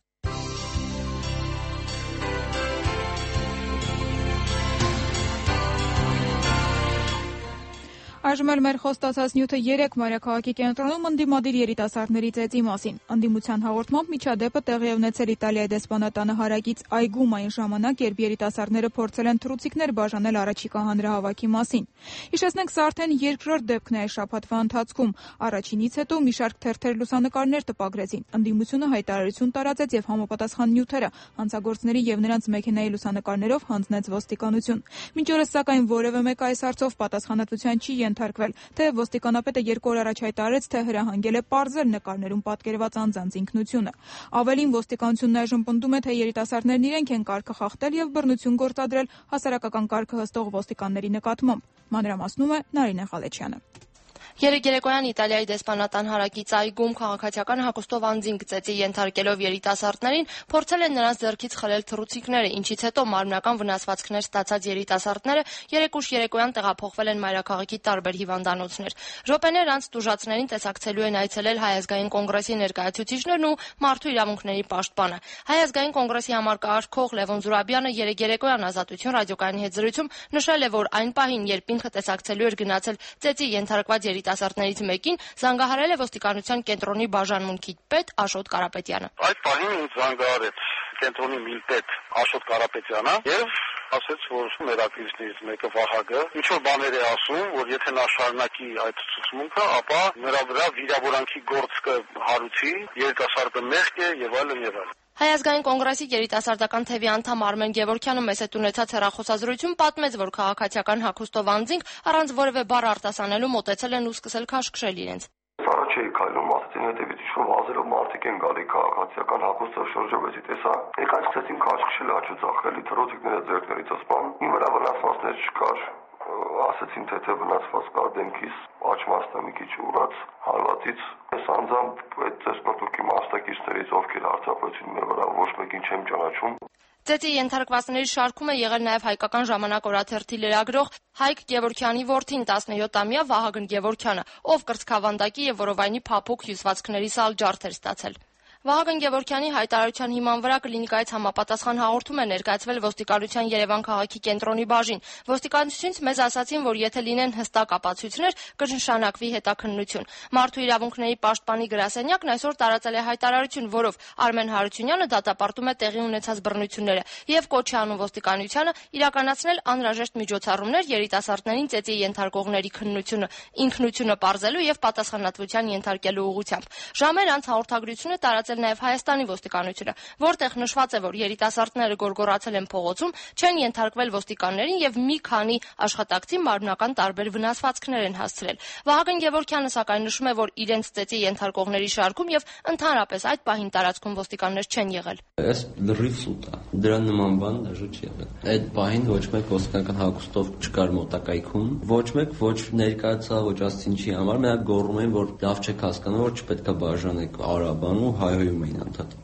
Այժմ էլ մեր խոստացած նյութը երեք մայրաքաղաքի կենտրոնում ընդդիմադիր երիտասարդների ծեծի մասին։ Ընդդիմության հաղորդմամբ միջադեպը տեղի է ունեցել Իտալիայի դեսպանատանը հարակից այգում այն ժամանակ, երբ երիտասարդները փորձել են թռուցիկներ բաժանել առաջիկա հանրահավաքի մասին։ Հիշեցնենք, սա արդեն երկրորդ դեպքն է այս շաբաթվա ընթացքում։ Առաջինից հետո մի շարք թերթեր լուսանկարներ տպագրեցին։ Ընդդիմությունը հայտարարություն տարածեց եւ համապատասխան նյութերը հանցագործների եւ նրանց մեքենայի լուսանկարներով հանձնեց ոստիկանություն։ Մինչ օրս սակայն որևէ մեկ այս հարցով պատասխանատվության չի ենթարկվել, թե ոստիկանապետը երկու օր առաջ հայտարարեց, թե հրահանգել է պարզել նկարներում պատկերված անձանց ինքնությունը։ Ավելին, ոստիկանությունն այժմ պնդում է, թե երիտասարդներն իրենք են կարգը խախտել եւ բռնություն գործադրել հասարակական կարգը հստող ոստիկանների նկատմամբ։ Մանրամասնում է Նարինե Ղալեչյանը։ Երեկ երեկոյան Իտալիայի դեսպանատան հարակից այգում քաղաքացիական հագուստով անձինք ծեծի ենթարկելով երիտասարդներին փորձել են նրանց ձեռքից խլել թռուցիկները, ինչից հետո մարմնական վնասվածքներ ստացած երիտասարդները երեկ ուշ երեկոյան տեղափոխվել են մայրաքաղաքի տարբեր հիվանդանոցներ։ Րոպեներ անց տուժածներին տեսակցելու են այցելել Հայ ազգային կոնգրեսի ներկայացուցիչներն ու մարդու իրավունքների պաշտպանը։ Հայ ազգային կոնգրեսի համարկարգող Լևոն Զուրաբյանը երեկ երեկոյան Ազատություն ռադիոկայանի հետ զրույցում նշել է, որ այն պահին, երբ ինքը տեսակցելու էր գնացել ծեծի ենթարկված երիտասարդներից մեկին, զանգահարել է ոստիկանության կենտրոնի բաժանմունքի պետ Աշոտ Կարապետյանը։ Այդ պահին ինձ զանգահարեց կենտրոնի մի պետ Աշոտ Կարապետյանը եւ ասաց, որ մեր ակտիվիստներից մեկը Վահագը ինչ որ բաներ է ասում, որ եթե նա շարունակի այդ ցուցմունքը, ապա նրա վրա վիրավորանքի գործ կհարուցի, երիտասարդը մեղք է եւ այլն եւ այլն։ Հայ ազգային կոնգրեսի երիտասարդական թևի անդամ Արմեն Գևորգյանը մեծ հետ ունեցած հեռախոսազրույցում պատմեց, որ քաղաքացիական հագուստով անձինք առանց որևէ բառ արտասանելու մոտեցել են ու սկսել քաշքշել իրենց։ Առաջ էի քայլում, ասեցին հետևից ինչ-որ վազելով մարդիկ են գալի քաղաքացիական հագուստով շրջովեցի, տեսա։ Եկա սկսեցին քաշքշել, աջուձախելի, թռուցիկները ձեռքներից սպան։ Իմ վրա վնասվածքներ չկար։ Ասեցին, թե թե վնասված կա դեմքիս, աջ մասը մի քիչ ուրած հարվածից։ Ես անձամբ այդ սպորտուկի մասնակիցներից, ովքեր հարձակվեցին մեր վրա, ոչ մեկին չեմ ճանաչում։ Ծեծի ենթարկվածների շարքում է եղել նաև հայկական ժամանակ օրաթերթի լրագրող Հայկ Գևորգյանի որդին տասնյոթամյա Վահագն Գևորգյանը, ով կրծքավանդակի եւ որովայնի փափուկ հյուսվածքների սալ ջարդ էր ստացել։ Վահագն Գևորգյանի հայտարարության հիման վրա կլինիկայից համապատասխան հաղորդում է ներկայացվել ոստիկանության Երևան քաղաքի կենտրոնի բաժին։ Ոստիկանությունից մեզ ասացին, որ եթե լինեն հստակ ապացույցներ, կնշանակվի հետաքննություն։ Մարդու իրավունքների պաշտպանի գրասենյակն այսօր տարածել է հայտարարություն, որով Արմեն Հարությունյանը դատապարտում է տեղի ունեցած բռնությունները եւ կոչ է անում ոստիկանությանը իրականացնել անհրաժեշտ միջոցառումներ երիտասարդներին ծեծի ենթարկողների քննությունը, ինքնությունը պարզելու եւ պատասխանատվության ենթարկելու ուղղությամբ։ Ժամեր անց հաղորդագրությունը տարածել նաև Հայաստանի ոստիկանությունը, որտեղ նշված է, որ երիտասարդները գորգորացել են փողոցում, չեն ենթարկվել ոստիկաններին եւ մի քանի աշխատակցի մարմնական տարբեր վնասվածքներ են հասցրել։ Վահագն Գևորգյանը սակայն նշում է, որ իրենց ծեծի ենթարկողների շարքում եւ ընդհանրապես այդ պահին տարածքում ոստիկաններ չեն եղել։ Այս լրիվ սուտ է։ Դրա նման բան դժը չի եղել։ Այդ պահին ոչ մեկ ոստիկանական հագուստով չկար մոտակայքում, ոչ մեկ ոչ ներկայացա, ոչ ասցին չի համար, մենակ գոռում էին, որ լավ չեք հասկանում, որ չպետք է բաժանեք արաբան ու հայ հոյում էին անդադ։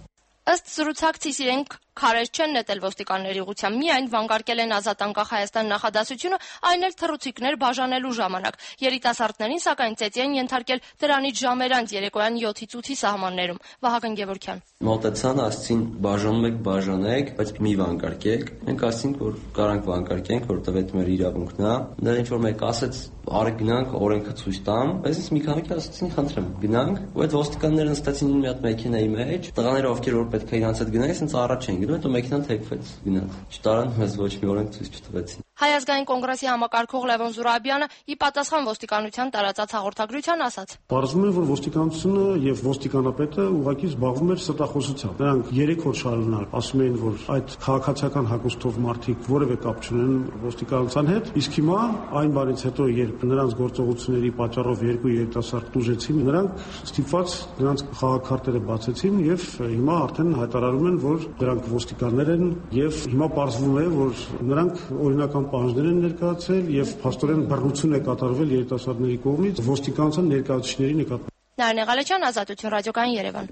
Ըստ զրուցակցի Սիրենք քարեր չեն նետել ոստիկանների ուղղությամբ, միայն վանկարկել են Ազատ անկախ Հայաստան նախադասությունը, այն էլ թռուցիկներ բաժանելու ժամանակ։ Երիտասարդներին սակայն ծեծի են ենթարկել դրանից ժամեր անց երեկոյան յոթից ութի սահմաններում։ Վահագն Գևորգյան։ Մոտեցան, ասցին բաժանում եք, բաժանեք, բայց մի վանկարկեք։ Մենք ասցինք, որ կարանք վանկարկենք, որովհետև այդ մեր իրավունքն է։ Դեռ ինչ որ մեկ ասեց, արեք գնանք, օրենքը ցույց տամ, բայց մի քանի կի ասացին, խնդրեմ, գնանք, ու այդ ոստիկանները նստեցին մի հատ մեքենայի մեջ, տղաները ովքեր որ պետք է իրանց հետ գնային, ասենց առաջ են գնում, հետո մեքենան թեքվեց, գնաց։ Չտարան մեզ ոչ մի օրենք ցույց չտվեցին։ Հայ ազգային կոնգրեսի համակարգող Լևոն Զուրաբյանը ի պատասխան ոստիկանության տարածած հաղորդագրության ասաց. Պարզվում է, որ ոստիկանությունը եւ ոստիկանապետը ուղղակի զբաղվում էր ստախոսությամբ։ Նրանք երեք օր շարունակ ասում էին, որ այդ քաղաքացիական հագուստով մարդիկ որևէ կապ չունեն ոստիկանության հետ, իսկ հիմա այն բանից հետո, երբ նրանց գործողությունների պատճառով երկու երիտասարդ տուժեցին, նրանք ստիպված նրանց խաղաքարտերը բացեցին եւ հիմա արդեն հայտարարում են, որ դրանք ոստիկաններ են եւ հիմա պարզվում է, որ նրանք օրինական պահանջներ են ներկայացրել եւ փաստորեն բռնություն է կատարվել երիտասարդների կողմից ոստիկանության ներկայացուցիչների նկատմամբ։ Նարինե Ղալեչյան, Ազատություն ռադիոկայան, Երևան։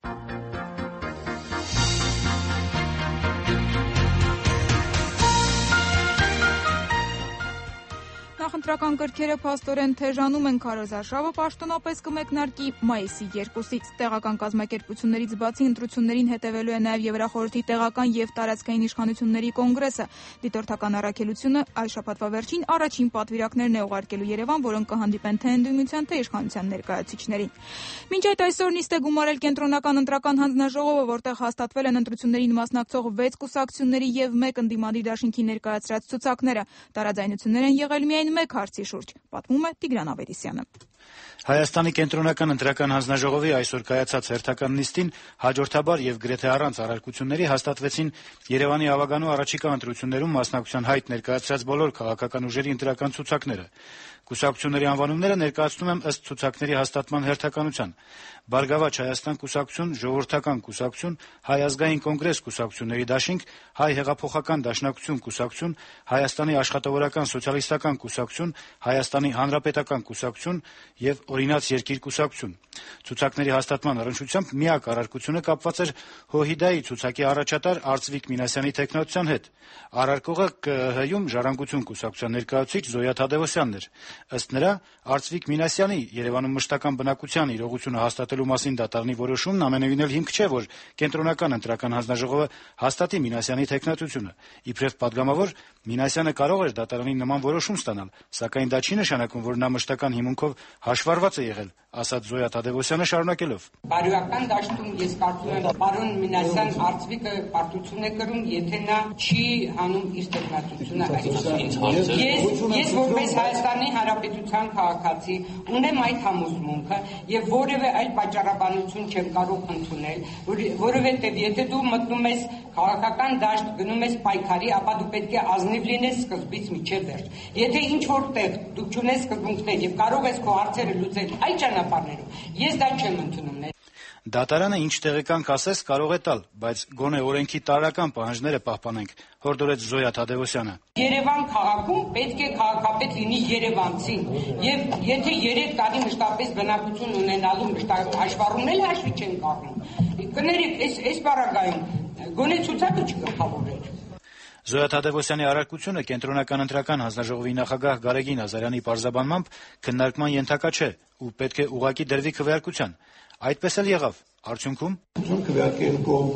Նախընտրական կրքերը փաստորեն թեժանում են, քարոզարշավը պաշտոնապես կմեկնարկի մայիսի երկուսից։ Տեղական կազմակերպություններից բացի ընտրություններին հետևելու է նաև Եվրախորհրդի տեղական եւ տարածքային իշխանությունների կոնգրեսը։ Դիտորդական առաքելությունը այս շաբաթվա վերջին առաջին պատվիրակներն է ուղարկելու Երևան, որոնք կհանդիպեն թե ընդդիմության, թե իշխանության ներկայացուցիչներին։ Մինչ այդ այսօր նիստ է գումարել կենտրոնական ընտրական հանձնաժողովը, որտեղ հաստատվել են ընտրություններին մասնակցող վեց կուսակցությունների եւ մեկ ընդդիմադիր դաշինքի ներկայացրած ցուցակները։ Տարաձայնություններ են եղել միայն մեկ հարցի շուրջ, պատմում է Տիգրան Ավետիսյանը։ Հայաստանի կենտրոնական ընտրական հանձնաժողովի այսօր կայացած հերթական նիստին հաջորդաբար եւ գրեթե առանց առարկությունների հաստատվեցին Երևանի ավագանու առաջիկա ընտրություններում մասնակցության հայտ ներկայացրած բոլոր քաղաքական ուժերի ընտրական ցուցակները։ Կուսակցությունների անվանումները ներկայացնում եմ ըստ ցուցակների հաստատման հերթականության։ Բարգավաճ Հայաստան կուսակցություն, Ժողովրդական կուսակցություն, Հայ ազգային կոնգրես կուսակցությունների դաշինք, Հայ հեղափոխական դաշնակցություն կուսակցություն, Հայաստանի աշխատավորական սոցիալիստական կուսակցություն, Հայաստանի հանրապետական կուսակցություն եւ Օրինաց երկիր կուսակցություն։ Ցուցակների հաստատման առնչությամբ միակ առարկությունը կապված էր Հոհիդայի ցուցակի առաջատար Արծվիկ Մինասյանի տեխնատության հետ։ Առարկողը ԿԸՀ-ում Ժառանգություն կուսակցության ներկայացուցիչ Զոյա Թադևոսյանն էր։ Ըստ նրա, Արծվիկ Մինասյանի Երևանում մշտական բնակության իրողությունը հաստատելու մասին դատարանի որոշումն ամենևին էլ հիմք չէ, որ կենտրոնական ընտրական հանձնաժողովը հաստատի Մինասյանի տեխնատությունը։ Իբրև падգամավոր Մինասյանը կարող էր դատարանի նման որոշում ստանալ, սակայն դա չի նշանակում, որ նա մշտական հիմունքով հաշվառված է եղել, ասաց Զոյա Թադևոսյանը շարունակելով. Բարոյական դաշտում ես կարծում եմ, պարոն Մինասյան Արծվիկը պարտություն է կրում, եթե նա չի հանում իր տեխնատությունը այսօր։ Ես ես որպես Հայաստանի Հանրապետության քաղաքացի ունեմ այդ համոզմունքը եւ որևէ այլ պատճառաբանություն չեմ կարող ընդունել, որովհետեւ եթե դու մտնում ես քաղաքական դաշտ, գնում ես պայքարի, ապա դու պետք է ազնիվ լինես սկզբից մինչև վերջ։ Եթե ինչ որտեղ դու չունես սկզբունքներ եւ կարող ես քո հարցերը լուծել այդ ճանապարհներով, ես դա չեմ ընդունում։ Դատարանը ինչ տեղեկան կասես կարող է տալ, բայց գոնե օրենքի տարրական պահանջները պահպանենք, հորդորեց Զոյա Թադևոսյանը։ Երևան քաղաքում պետք է քաղաքապետ լինի երևանցին, եւ եթե երեք տարի մշտապես բնակություն ունենալու հաշվառումն էլ հաշվի չեն կառնում։ Կներեք, այս այս բառագայում գոնե ցուցակը չգլխավորեր։ Զոյա Թադևոսյանի առարկությունը կենտրոնական ընտրական հանձնաժողովի նախագահ Գարեգին Ազարյանի պարզաբանմամբ քննարկման ենթակա չէ ու պետք է ուղղակի դրվի քվեարկության։ Այդպես էլ եղավ։ Արդյունքում քվեարկել կողմ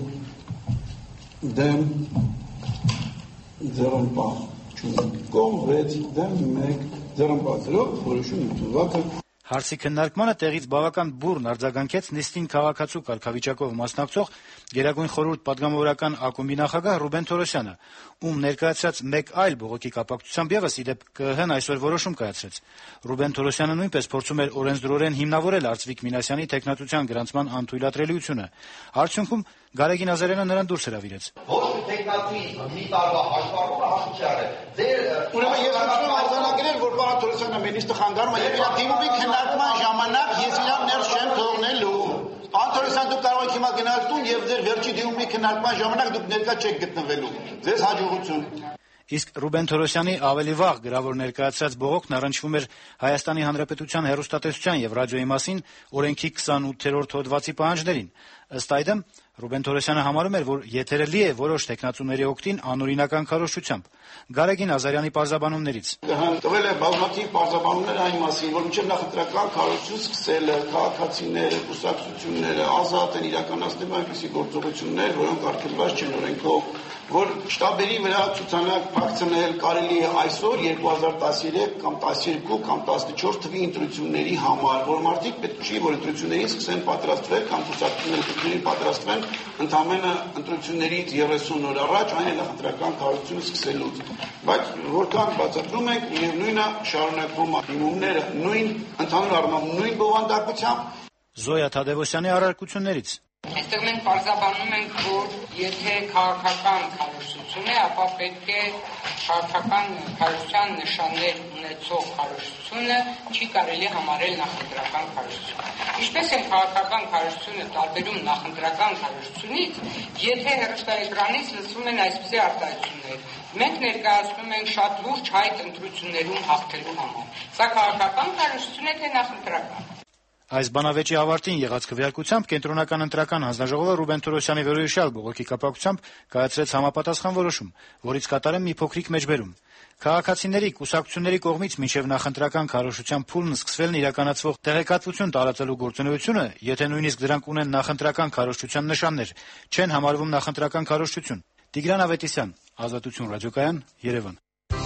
դեմ ձեռնպահ չունենք, կողմ վեց դեմ մեկ ձեռնպահերով որոշում ընդունված է։ Հարցի քննարկմանը տեղից բավական բուռն արձագանքեց նիստին քաղաքացու կարգավիճակով մասնակցող Գերագույն խորհուրդ պատգամավորական ակումբի նախագահ Ռուբեն Թորոսյանը, ում ներկայացրած մեկ այլ բողոքի կապակցությամբ եւս ի դեպ ԿԸՀ-ն այսօր որոշում կայացրեց։ Ռուբեն Թորոսյանը նույնպես փորձում էր օրենսդրորեն հիմնավորել Արծվիկ Մինասյանի տեխնատության գրանցման անթույլատրելիությունը։ Արդյունքում Գարեգին Ազարյանը նրան դուրս հրավիրեց։ Ոչ տեխնատուի մի տարվա հաշվառումը հաշվի չարել։ Ձեր ուրեմն ես ուզում եմ արձանագրել, որ պարոն Թորոսյանը մենիստը խանգարում է եւ իր դիմումի քննարկման ժամանակ ես իրան ներս չեմ թողնելու։ Պարոն Թորոսյան, դուք կարող եք հիմա գնալ տուն եւ ձեր վերջի դիմումի քննարկման ժամանակ դուք ներկա չեք գտնվելու։ Ձեզ հաջողություն։ Իսկ Ռուբեն Թորոսյանի ավելի վաղ գրավոր ներկայացրած բողոքն առնչվում էր Հայաստանի Հանրապետության հեռուստատեսության եւ ռադիոյի մասին օրենքի քսանութերորդ հոդվածի պահանջներին։ Ըստ այդմ Ռուբեն Թորոսյանը համարում էր, որ եթերը լի է որոշ տեխնացուների օգտին անօրինական քարոզչությամբ։ Գարեգին Ազարյանի պարզաբանումներից. Տվել է բազմաթիվ պարզաբանումներ այն մասին, որ մինչև նախընտրական քարոզություն սկսելը քաղաքացիները, կուսակցությունները ազատ են իրականացնում այնպիսի գործողություններ, որոնք արգելված չեն օրենքով, որ շտաբերի վրա ցուցանակ փակցնել կարելի է այսօր երկու հազար տասներեք կամ տասներկու կամ տասնչորս թվի ընտրությունների համար, որ մարդիկ պետք չի, որ ընտրություններին սկսեն պատրաստվել կամ կուսակցությունները ընտրություններին պատրաստվեն ընդամենը ընտրություններից երեսուն օր առաջ, այն է նախընտրական քարոզությունը սկսելուց։ Բայց որքան բացատրում ենք, միևնույնն է շարունակվում դիմումները նույն ընդհանուր առմամբ նույն բովանդակությամբ։ Զոյա Թադևոսյանի առարկություններից. Այստեղ մենք պարզաբանում ենք, որ եթե քաղաքական քարոզություն է, ապա պետք է քաղաքական քարոզության նշաններ ունեցող քարոզությունը չի կարելի համարել նախընտրական քարոզություն։ Ինչպես են քաղաքական քարոզությունը տարբերում նախընտրական քարոզությունից, եթե հեռուստաէկրանից լսվում են այսպիսի արտահայտություններ. մենք ներկայացնում ենք շատ լուրջ հայտ ընտրություններում հաղթելու համար։ Սա քաղաքական քարոզություն է, թե նախընտրական։ Այս բանավեճի ավարտին եղած քվեարկությամբ Կենտրոնական ընտրական հանձնաժողովը Ռուբեն Թորոսյանի վերոհիշյալ բողոքի կապակցությամբ կայացրեց համապատասխան որոշում, որից կատարեմ մի փոքրիկ մեջբերում։ Քաղաքացիների, կուսակցությունների կողմից մինչև նախընտրական քարոզչության փուլն սկսվելն իրականացվող տեղեկատվություն տարածելու գործունեությունը, եթե նույնիսկ դրանք ունեն նախընտրական քարոզչության նշաններ, չեն համարվում նախընտրական քարոզչություն։ Տիգրան Ավետիսյան, Ազատություն ռադիոկայան, Երևան։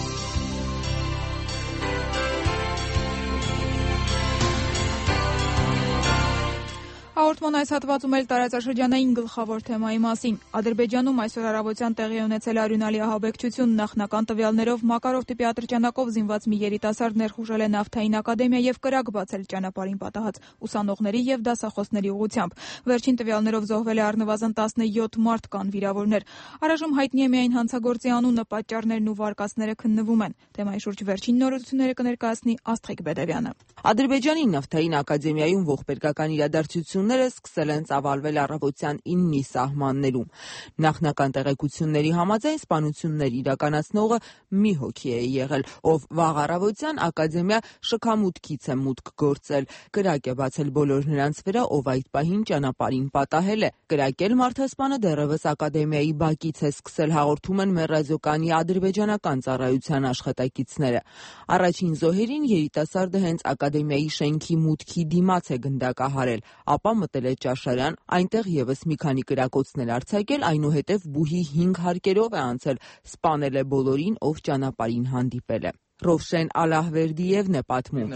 Հաղորդման այս հատվածում էլ տարածաշրջանային գլխավոր թեմայի մասին։ Ադրբեջանում այսօր առավոտյան տեղի ունեցել արյունալի ահաբեկչություն։ Նախնական տվյալներով Մակարով տիպի ատրճանակով զինված մի երիտասարդ ներխուժել է նավթային ակադեմիա եւ կրակ բացել ճանապարհին պատահած ուսանողների եւ դասախոսների ուղղությամբ։ Վերջին տվյալներով զոհվել է առնվազն տասնյոթ մարդ, կան վիրավորներ։ Առայժմ հայտնի է միայն հանցագործի անունը, պատճառներն ու վարկածները քննվում են։ Թեմայի շուրջ վերջին նորությունները կներկայացնի Աստղիկ Բեդևյանը։ Ադրբեջանի նավթային ակադեմիայում ողբերգական իրադարձությունները սկսել են ծավալվել առավոտյան իննի սահմաններում։ Նախնական տեղեկությունների համաձայն սպանություններ իրականացնողը մի հոգի է եղել, ով վաղ առավոտյան ակադեմիա շքամուտքից է մուտք գործել։ Կրակ է բացել բոլոր նրանց վրա, ով այդ պահին ճանապարհին պատահել է։ Կրակել մարդասպանը դեռևս ակադեմիայի բակից է սկսել, հաղորդում են մեր ռադիոկայանի ադրբեջանական ծառայության աշխատակիցները։ Առաջին զոհերին երիտասարդը հենց ակադեմիայի շենքի մուտքի դիմաց է գնդակահարել, ապա մտել է ճաշարան, այնտեղ եւս մի քանի կրակոցներ արձակել, այնուհետև բուհի հինգ հարկերով է անցել, սպանել է բոլորին, ով ճանապարհին հանդիպել է։ Ռովշեն Ալահվերդիևն է պատմում.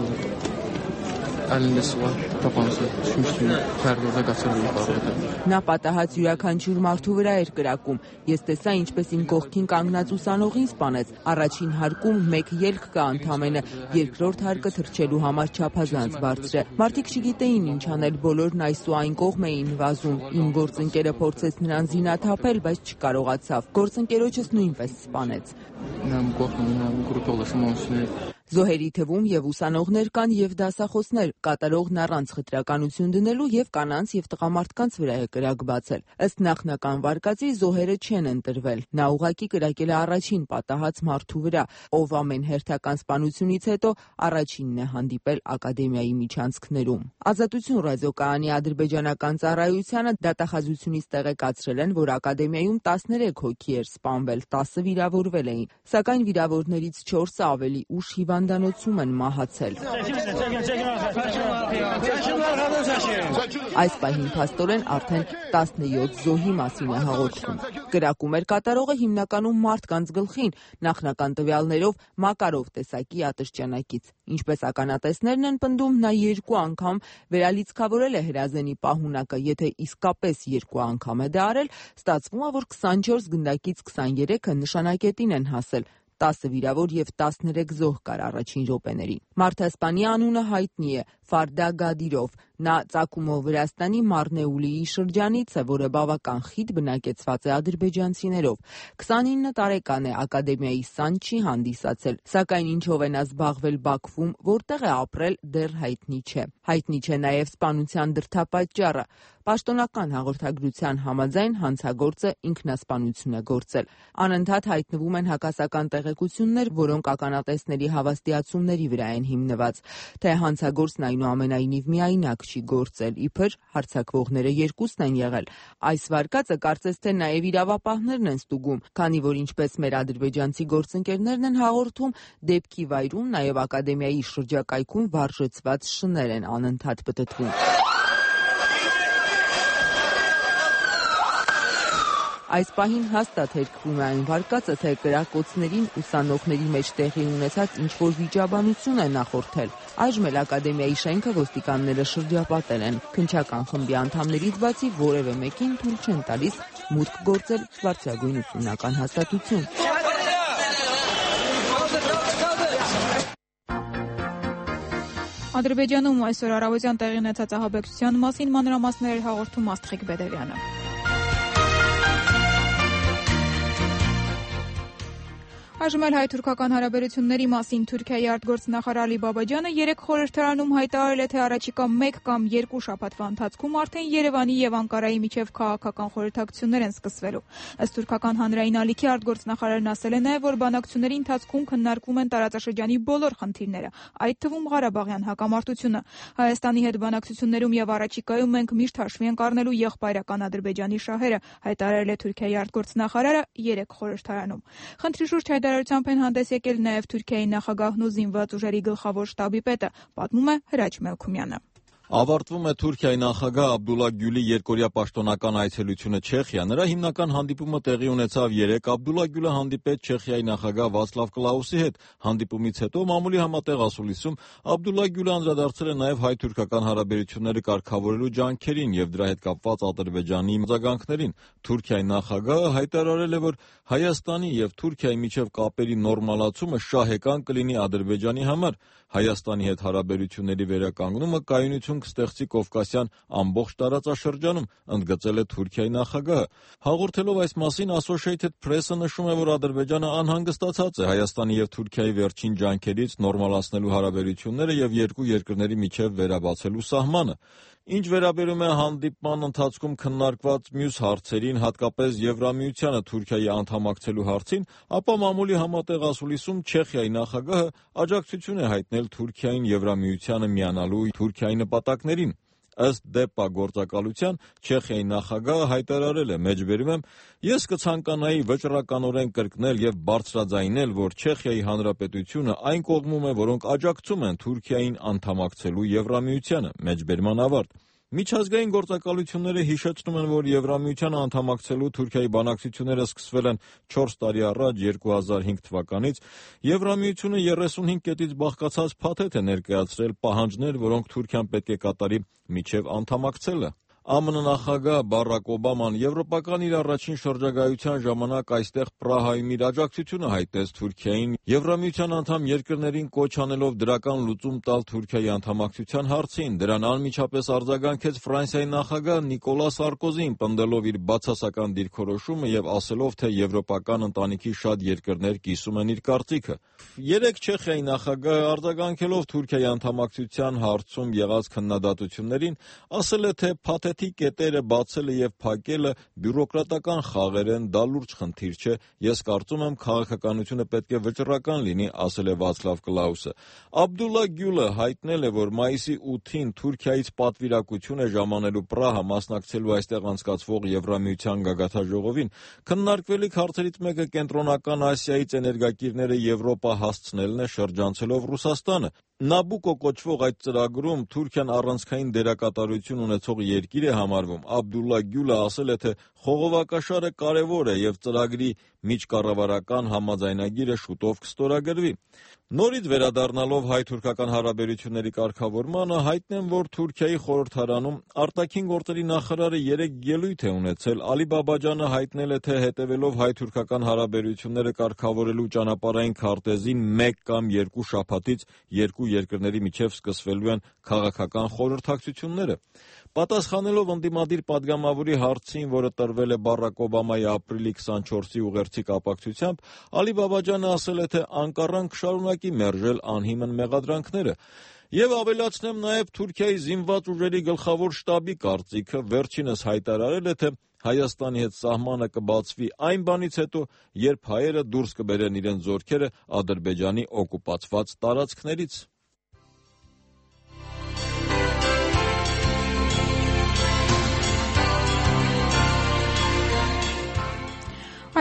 Նա պատահած յուրաքանչյուր մարդու վրա էր կրակում։ Ես տեսա, ինչպես իմ կողքին կանգնած ուսանողին սպանեց։ Առաջին հարկում մեկ ելք կա ընդամենը, երկրորդ հարկը թռչելու համար չափազանց բարձր է։ Մարդիկ չգիտեին ինչ անել, բոլորն այս ու այն կողմ էին վազում։ Իմ գործընկերը փորձեց նրան զինաթափել, բայց չկարողացավ։ Գործընկերոջս նույնպես սպանեց։ Զոհերի թվում եւ ուսանողներ կան եւ դասախոսներ, կատարողն առանց խտրականություն դնելու եւ կանանց եւ տղամարդկանց վրա է կրակ բացել։ Ըստ նախնական վարկածի զոհերը չեն ընտրվել։ Նա ուղղակի կրակել է առաջին պատահած մարդու վրա, ով ամեն հերթական սպանությունից հետո առաջինն է հանդիպել ակադեմիայի միջանցքներում։ Ազատություն ռադիոկայանի ադրբեջանական ծառայությանը դատախազությունից տեղեկացրել են, որ ակադեմիայում տասներեք հոգի էր սպանվել, տասը վիրավորվել էին, սակայն վիրավորներից չորսը ավելի ուշ հիվանդանոցում են մահացել։ Այս պահին փաստորեն արդեն տասնյոթ զոհի մասին է հաղորդում։ Կրակում էր կատարողը հիմնականում մարդկանց գլխին, նախնական տվյալներով Մակարով տեսակի ատրճանակից։ Ինչպես ականատեսներն են պնդում, նա երկու անգամ վերալիցքավորել է հրազենի պահունակը, եթե իսկապես երկու անգամ է դա արել, ստացվում է, որ քսանչորս գնդակից քսաներեքը նշանակետին են հասել։ տասը վիրավոր եւ տասներեք զոհ կար առաջին րոպեներին։ Մարդասպանի անունը հայտնի է Ֆարդա Գադիրով։ Նա ծագումով Վրաստանի Մարնեուլիի շրջանից է, որը բավական խիտ բնակեցված է ադրբեջանցիներով։ քսանինը տարեկան է, ակադեմիայի սան չի հանդիսացել, սակայն ինչով է նա զբաղվել Բաքվում, որտեղ է ապրել, դեռ հայտնի չէ։ Հայտնի չէ նաև սպանության դրդապատճառը։ Պաշտոնական հաղորդագրության համաձայն հանցագործը ինքնասպանություն է գործել։ Անընդհատ հայտնվում են հակասական տեղեկություններ, որոնք ականատեսների հավաստիացումների վրա են հիմնված, թե հանցագործն այնուամենայնիվ միայնակ կապակ չի գործել, իբր հարձակվողները երկուսն են եղել։ Այս վարկածը կարծես թե նաև իրավապահներն են ստուգում, քանի որ ինչպես մեր ադրբեջանցի գործընկերներն են հաղորդում, դեպքի վայրում նաև ակադեմիայի շրջակայքում վարժեցված շներ են անընդհատ պտտվում։ Այս պահին հաստատ հերկվում է այն վարկածը, թե կրակոցներին ուսանողների մեջ տեղի ունեցած ինչ-որ վիճաբանություն է նախորդել։ Այժմ էլ ակադեմիայի շենքը ոստիկանները շրջապատել են։ Քննչական խմբի անդամներից բացի որևէ մեկին թույլ չեն տալիս մուտք գործել բարձրագույն ուսումնական հաստատություն։ Ադրբեջանում այսօր առավոտյան տեղի ունեցած ահաբեկչության մասին մանրամասներ հաղորդում Աստղիկ Բեդևյանը։ Այժմ էլ հայ-թուրքական հարաբերությունների մասին Թուրքիայի արտգործնախարար Ալի Բաբաջյանը երեք խորհրդարանում հայտարարել է, թե առաջիկա մեկ կամ երկու շաբաթվա ընթացքում արդեն Երևանի եւ Անկարայի միջև քաղաքական խորհրդակցություններ են սկսվելու։ Ըստ թուրքական հանրային ալիքի արտգործնախարարն ասել է նաեւ, որ բանակցությունների ընթացքում քննարկվում են տարածաշրջանի բոլոր խնդիրները, այդ թվում Ղարաբաղյան հակամարտությունը։ Հայաստանի հետ բանակցություններում եւ առաջիկայում մենք միշտ հաշվի ենք առնելու եղբայրական Ադրբեջանի շահերը, հայտարարել է Թուրքիայի արտգործնախարարը երեք խորհրդարանում։ Խնդրի շուրջ հայտարարությամբ են հանդես եկել նաև Թուրքիայի նախագահն ու զինված ուժերի գլխավոր շտաբի պետը, պատմում է Հրաչ Մելքումյանը։ Ավարտվում է Թուրքիայի նախագահ Աբդուլլա Գյուլի երկօրյա պաշտոնական այցելությունը Չեխիա։ Նրա հիմնական հանդիպումը տեղի ունեցավ երեկ։ Աբդուլլա Գյուլը հանդիպեց Չեխիայի նախագահ Վացլավ Կլաուսի հետ։ Հանդիպումից հետո մամուլի համատեղ ասուլիսում Աբդուլլա Գյուլը անդրադարձել է նաև հայ-թուրքական հարաբերությունները կարգավորելու ջանքերին եւ դրա հետ կապված Ադրբեջանի մզագանքներին։ Թուրքիայի նախագահը հայտարարել է, որ Հայաստանի եւ Թուրքիայի միջև կապերի նորմալացումը շահեկան կլինի Ադրբեջանի համար։ Հայաստանի հետ հարաբերությունների վերականգնումը կայունություն կստեղծի Կովկասյան ամբողջ տարածաշրջանում, ընդգծել է Թուրքիայի նախագահը։ Հաղորդելով այս մասին Associated Press-ը նշում է, որ Ադրբեջանը անհանգստացած է Հայաստանի եւ Թուրքիայի վերջին ջանքերից նորմալացնելու հարաբերությունները եւ երկու երկրների միջև վերաբացելու սահմանը։ Ինչ վերաբերում է հանդիպման ընթացքում քննարկված մյուս հարցերին, հատկապես Եվրամիությանը Թուրքիայի անդամակցելու հարցին, ապա մամուլի համատեղ ասուլիսում Չեխիայի նախագահը աջակցություն է հայտնել Թուրքիային Եվրամիությանը միանալու Թուրքիայի նպատակներին։ Ըստ ԴԵՊԱ գործակալության Չեխիայի նախագահը հայտարարել է. «Մեջբերում եմ, ես կցանկանայի վճռականորեն կրկնել եւ բարձրաձայնել, որ Չեխիայի Հանրապետությունը այն կողմում է, որոնք աջակցում են Թուրքիային անդամակցելու Եվրամիությանը»։ Մեջբերման ավարտ։ Միջազգային գործակալությունները հիշեցնում են, որ Եվրամիությանը անդամակցելու Թուրքիայի բանակցությունները սկսվել են չորս տարի առաջ երկու հազար հինգ թվականից։ Եվրամիությունը երեսունհինգ կետից բաղկացած փաթեթ է ներկայացրել պահանջներ, որոնք Թուրքիան պետք է կատարի միջև անդամակցելը։ ԱՄՆ նախագահ Բարակ Օբաման եվրոպական իր առաջին շրջագայության ժամանակ այստեղ Պրահայում իր աջակցությունը հայտեց Թուրքիային, Եվրամիության անդամ երկրներին կոչ անելով դրական լուծում տալ Թուրքիայի անդամակցության հարցին։ Դրան անմիջապես արձագանքեց Ֆրանսիայի նախագահ Նիկոլա Սարկոզին, պնդելով իր բացասական դիրքորոշումը եւ ասելով, թե եվրոպական ընտանիքի շատ երկրներ կիսում են իր կարծիքը։ Երեք Չեխիայի նախագահը արձագանքելով Թուրքիայի անդամակցության հարցում եղած քննադատություններին, ասել է, թե փաթեթի կետերը բացելը եւ փակելը բյուրոկրատական խաղեր են, դա լուրջ խնդիր չէ։ Ես կարծում եմ, քաղաքականությունը պետք է վճռական լինի, ասել է Վացլավ Կլաուսը։ Աբդուլլա Գյուլը հայտնել է, որ մայիսի ութին Թուրքիայից պատվիրակություն է ժամանելու Պրահա մասնակցելու այստեղ անցկացվող Եվրամիության գագաթնաժողովին։ Քննարկվելիք հարցերից մեկը Կենտրոնական Ասիայից էներգակիրները Եվրոպա հասցնելն է, շրջանցելով Ռուսաստանը։ Նաբուկո կոչվող այդ ծրագրում Թուրքիան առանցքային դերակատարություն ունեցող երկիր է համարվում։ Աբդուլլա Գյուլը ասել է, թե խողովակաշարը կարևոր է եւ ծրագրի միջկառավարական համաձայնագիրը շուտով կստորագրվի։ Նորից վերադառնալով հայ-թուրքական հարաբերությունների կարգավորմանը, հայտնեմ, որ Թուրքիայի խորհրդարանում արտաքին գործերի նախարարը երեք ելույթ է ունեցել։ Ալի Բաբաջյանը հայտնել է, թե հետևելով հայ-թուրքական հարաբերությունները կարգավորելու ճանապարհային քարտեզին մեկ կամ երկու շաբաթից երկու երկրների միջև սկսվելու են քաղաքական խորհրդակցությունները։ Պատասխանելով ընդդիմադիր պատգամավորի հարցին, որը տրվել է Բարակ Օբամայի ապրիլի քսանչորսի ուղերձի կապակցությամբ, Ալի Բաբաջյանը ասել է, թե Անկարան կշարունակի մերժել անհիմն մեղադրանքները։ Եվ ավելացնեմ նաև Թուրքիայի զինված ուժերի գլխավոր շտաբի կարծիքը վերջինս հայտարարել է, թե Հայաստանի հետ սահմանը կբացվի այն բանից հետո, երբ հայերը դուրս կբերեն իրենց զորքերը Ադրբեջանի օկուպացված տարածքներից։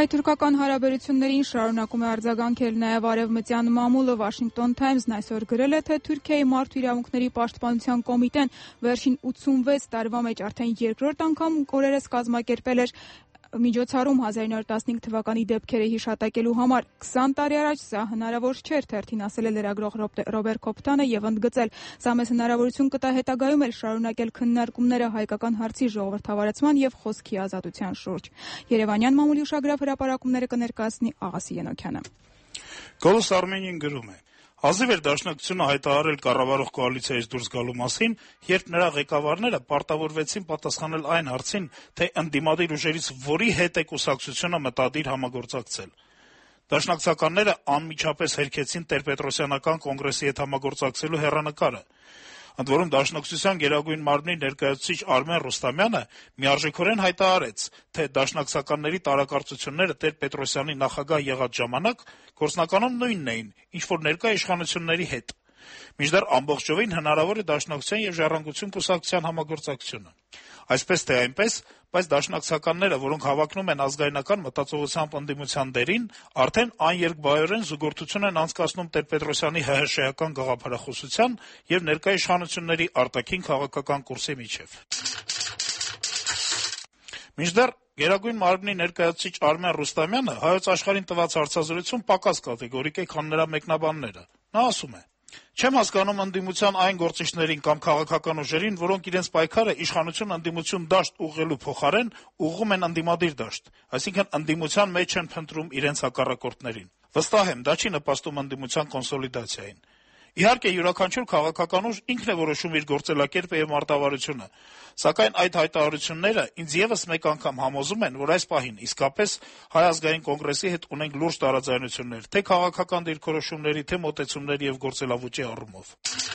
Հայ-թուրքական հարաբերություններին շարունակում է արձագանքել նաև արևմտյան մամուլը։ Washington Times-ն այսօր գրել է, թե Թուրքիայի մարդու իրավունքների պաշտպանության կոմիտեն վերջին ութսունվեց տարվա մեջ արդեն երկրորդ անգամ օրերս կազմակերպել էր միջոցառում հազար իննյակ տասնհինգ թվականի դեպքերը հիշատակելու համար։ քսան տարի առաջ սա հնարավոր չէր, թերթին ասել է լրագրող Ռոբերտ Քոփթանը եւ ընդգծել. «Սա մեզ հնարավորություն կտա հետագայում էլ շարունակել քննարկումները հայկական հարցի ժողովրդավարացման եւ խոսքի ազատության շուրջ»։ Երևանյան մամուլի ուշագրավ հրապարակումները կներկայացնի Աղասի Ենոքյանը։ Գոլոս Արմենին գրում է. Հազիվ էր Դաշնակցությունը հայտարարել կառավարող կոալիցիայից դուրս գալու մասին, երբ նրա ղեկավարները պարտավորվեցին պատասխանել այն հարցին, թե ընդդիմադիր ուժերից որի հետ է կուսակցությունը մտադիր համագործակցել։ Դաշնակցականները անմիջապես հերքեցին Տեր-Պետրոսյանական կոնգրեսի հետ համագործակցելու հեռանկարը։ Ընդ որում Դաշնակցության գերագույն մարմնի ներկայացուցիչ Արմեն Ռուստամյանը միարժեքորեն հայտարարեց, թե դաշնակցականների տարակարծությունները Տեր-Պետրոսյանի նախագահ եղած ժամանակ գործնականում նույնն էին, ինչ որ ներկա իշխանությունների հետ։ Մինչդեռ ամբողջովին հնարավոր է Դաշնակցության եւ Ժառանգություն կուսակցության համագործակցությունը։ Այսպես թե այնպես, բայց դաշնակցականները, որոնք հավակնում են ազգայնական մտածողությամբ ընդդիմության դերին, արդեն աներկբայորեն զուգորդություն են անցկացնում Տեր-Պետրոսյանի ՀՀՇ-ական գաղափարախոսության եւ ներկա իշխանությունների արտաքին քաղաքական կուրսի միջեւ։ Մինչդեռ Գերագույն մարմնի ներկայացուցիչ Արմեն Ռուստամյանը Հայոց Աշխարհին տված հարցազրույցում պակաս կատեգորիկ է, քան նրա մեկնաբանները։ Նա ասում է. «Չեմ հասկանում ընդդիմության այն գործիչներին կամ քաղաքական ուժերին, որոնք իրենց պայքարը իշխանություն-ընդդիմություն դաշտ ուղղելու փոխարեն ուղղում են ընդդիմադիր դաշտ, այսինքն ընդդիմության մեջ են փնտրում իրենց հակառակորդներին։ Վստահ եմ, դա չի նպաստում ընդդիմության կոնսոլիդացիային։ Իհարկե, յուրաքանչյուր քաղաքական ուժ ինքն է որոշում իր գործելակերպը եւ մարտավարությունը, սակայն այդ հայտարարությունները ինձ եւս մեկ անգամ համոզում են, որ այս պահին իսկապես Հայ ազգային կոնգրեսի հետ ունենք լուրջ տարաձայնություններ, թե քաղաքական դիրքորոշումների, թե մոտեցումների եւ գործելավուճի առումով»։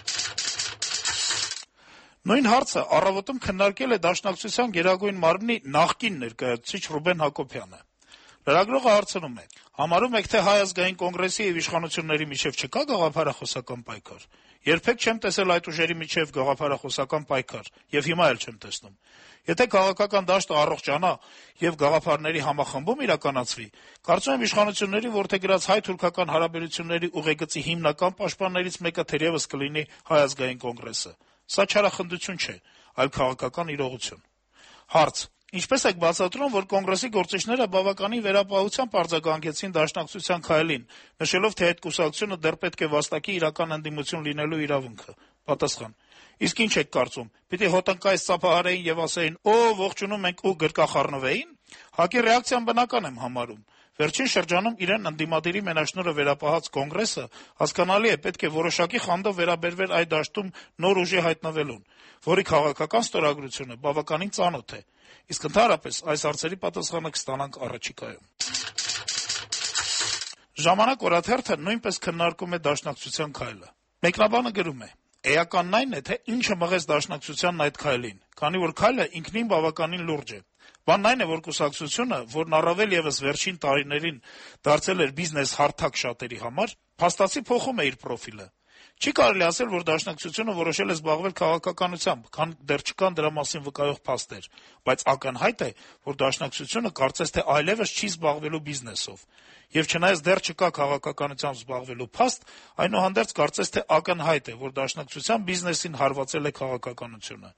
Նույն հարցը առավոտում քննարկել է Դաշնակցության գերագույն մարմնի նախկին ներկայացուցիչ Ռուբեն Հակոբյանը։ Լրագրողը հարցնում է. «Համարում եք, թե Հայ ազգային կոնգրեսի եւ իշխանությունների միջեւ չկա գաղափարախոսական պայքար։ Երբեք չեմ տեսել այդ ուժերի միջեւ գաղափարախոսական պայքար եւ հիմա էլ չեմ տեսնում։ Եթե քաղաքական դաշտը առողջանա եւ գաղափարների համախմբում իրականացվի, կարծում եմ իշխանությունների որդեգրած հայ-թուրքական հարաբերությունների ուղեգծի հիմնական պաշտպաններից մեկը թերեւս կլինի Հայ ազգային կոնգրեսը։ Սա չարախնդություն չէ, այլ քաղաքական իրողություն»։ Հարց. Ինչպես եք բացատրում, որ կոնգրեսի գործիչները բավականին վերապահությամբ արձագանքեցին Դաշնակցության քայլին, նշելով, թե այդ կուսակցությունը դեռ պետք է վաստակի իրական ընդդիմություն լինելու իրավունքը։ Պատասխան. Իսկ ինչ եք կարծում, պիտի հոտնկայից ծափահարեին եւ ասեին՝ «Օ, ողջունում ենք» ու գրկախառնվեին։ ՀԱԿ-ի ռեակցիան բնական եմ համարում։ Վերջին շրջանում իրեն ընդդիմադիրի մենաշնորհը վերապահած կոնգրեսը հասկանալի է, պետք է որոշակի խանդով վերաբերվել այդ դաշտում նոր ուժի հայտնվելուն, որի քաղաքական ստորագրությունը բավականին ծանոթ է։ Իսկ ընդհանրապես այս հարցերի պատասխանը կստանանք առաջիկայում։ «Ժամանակ» օրաթերթը նույնպես քննարկում է Դաշնակցության քայլը։ Մեկնաբանը գրում է. «Էականն այն է, թե ինչը մղեց Դաշնակցությանն այդ քայլին, քանի որ քայլը ինքնին բավականին լուրջ է։ Բանն այն է, որ կուսակցությունը, որն առավել եւս վերջին տարիներին դարձել էր բիզնես հարթակ շատերի համար, փաստացի փոխում է իր պրոֆիլը։ Չի կարելի ասել, որ Դաշնակցությունը որոշել է զբաղվել քաղաքականությամբ, քան դեռ չկան դրա մասին վկայող փաստեր, բայց ակնհայտ է, որ Դաշնակցությունը կարծես թե այլեւս չի զբաղվելու բիզնեսով։ Եվ չնայած դեռ չկա քաղաքականությամբ զբաղվելու փաստ, այնուհանդերձ կարծես թե ակնհայտ է, որ Դաշնակցության բիզնեսին հարվածել է քաղաքականությունը»։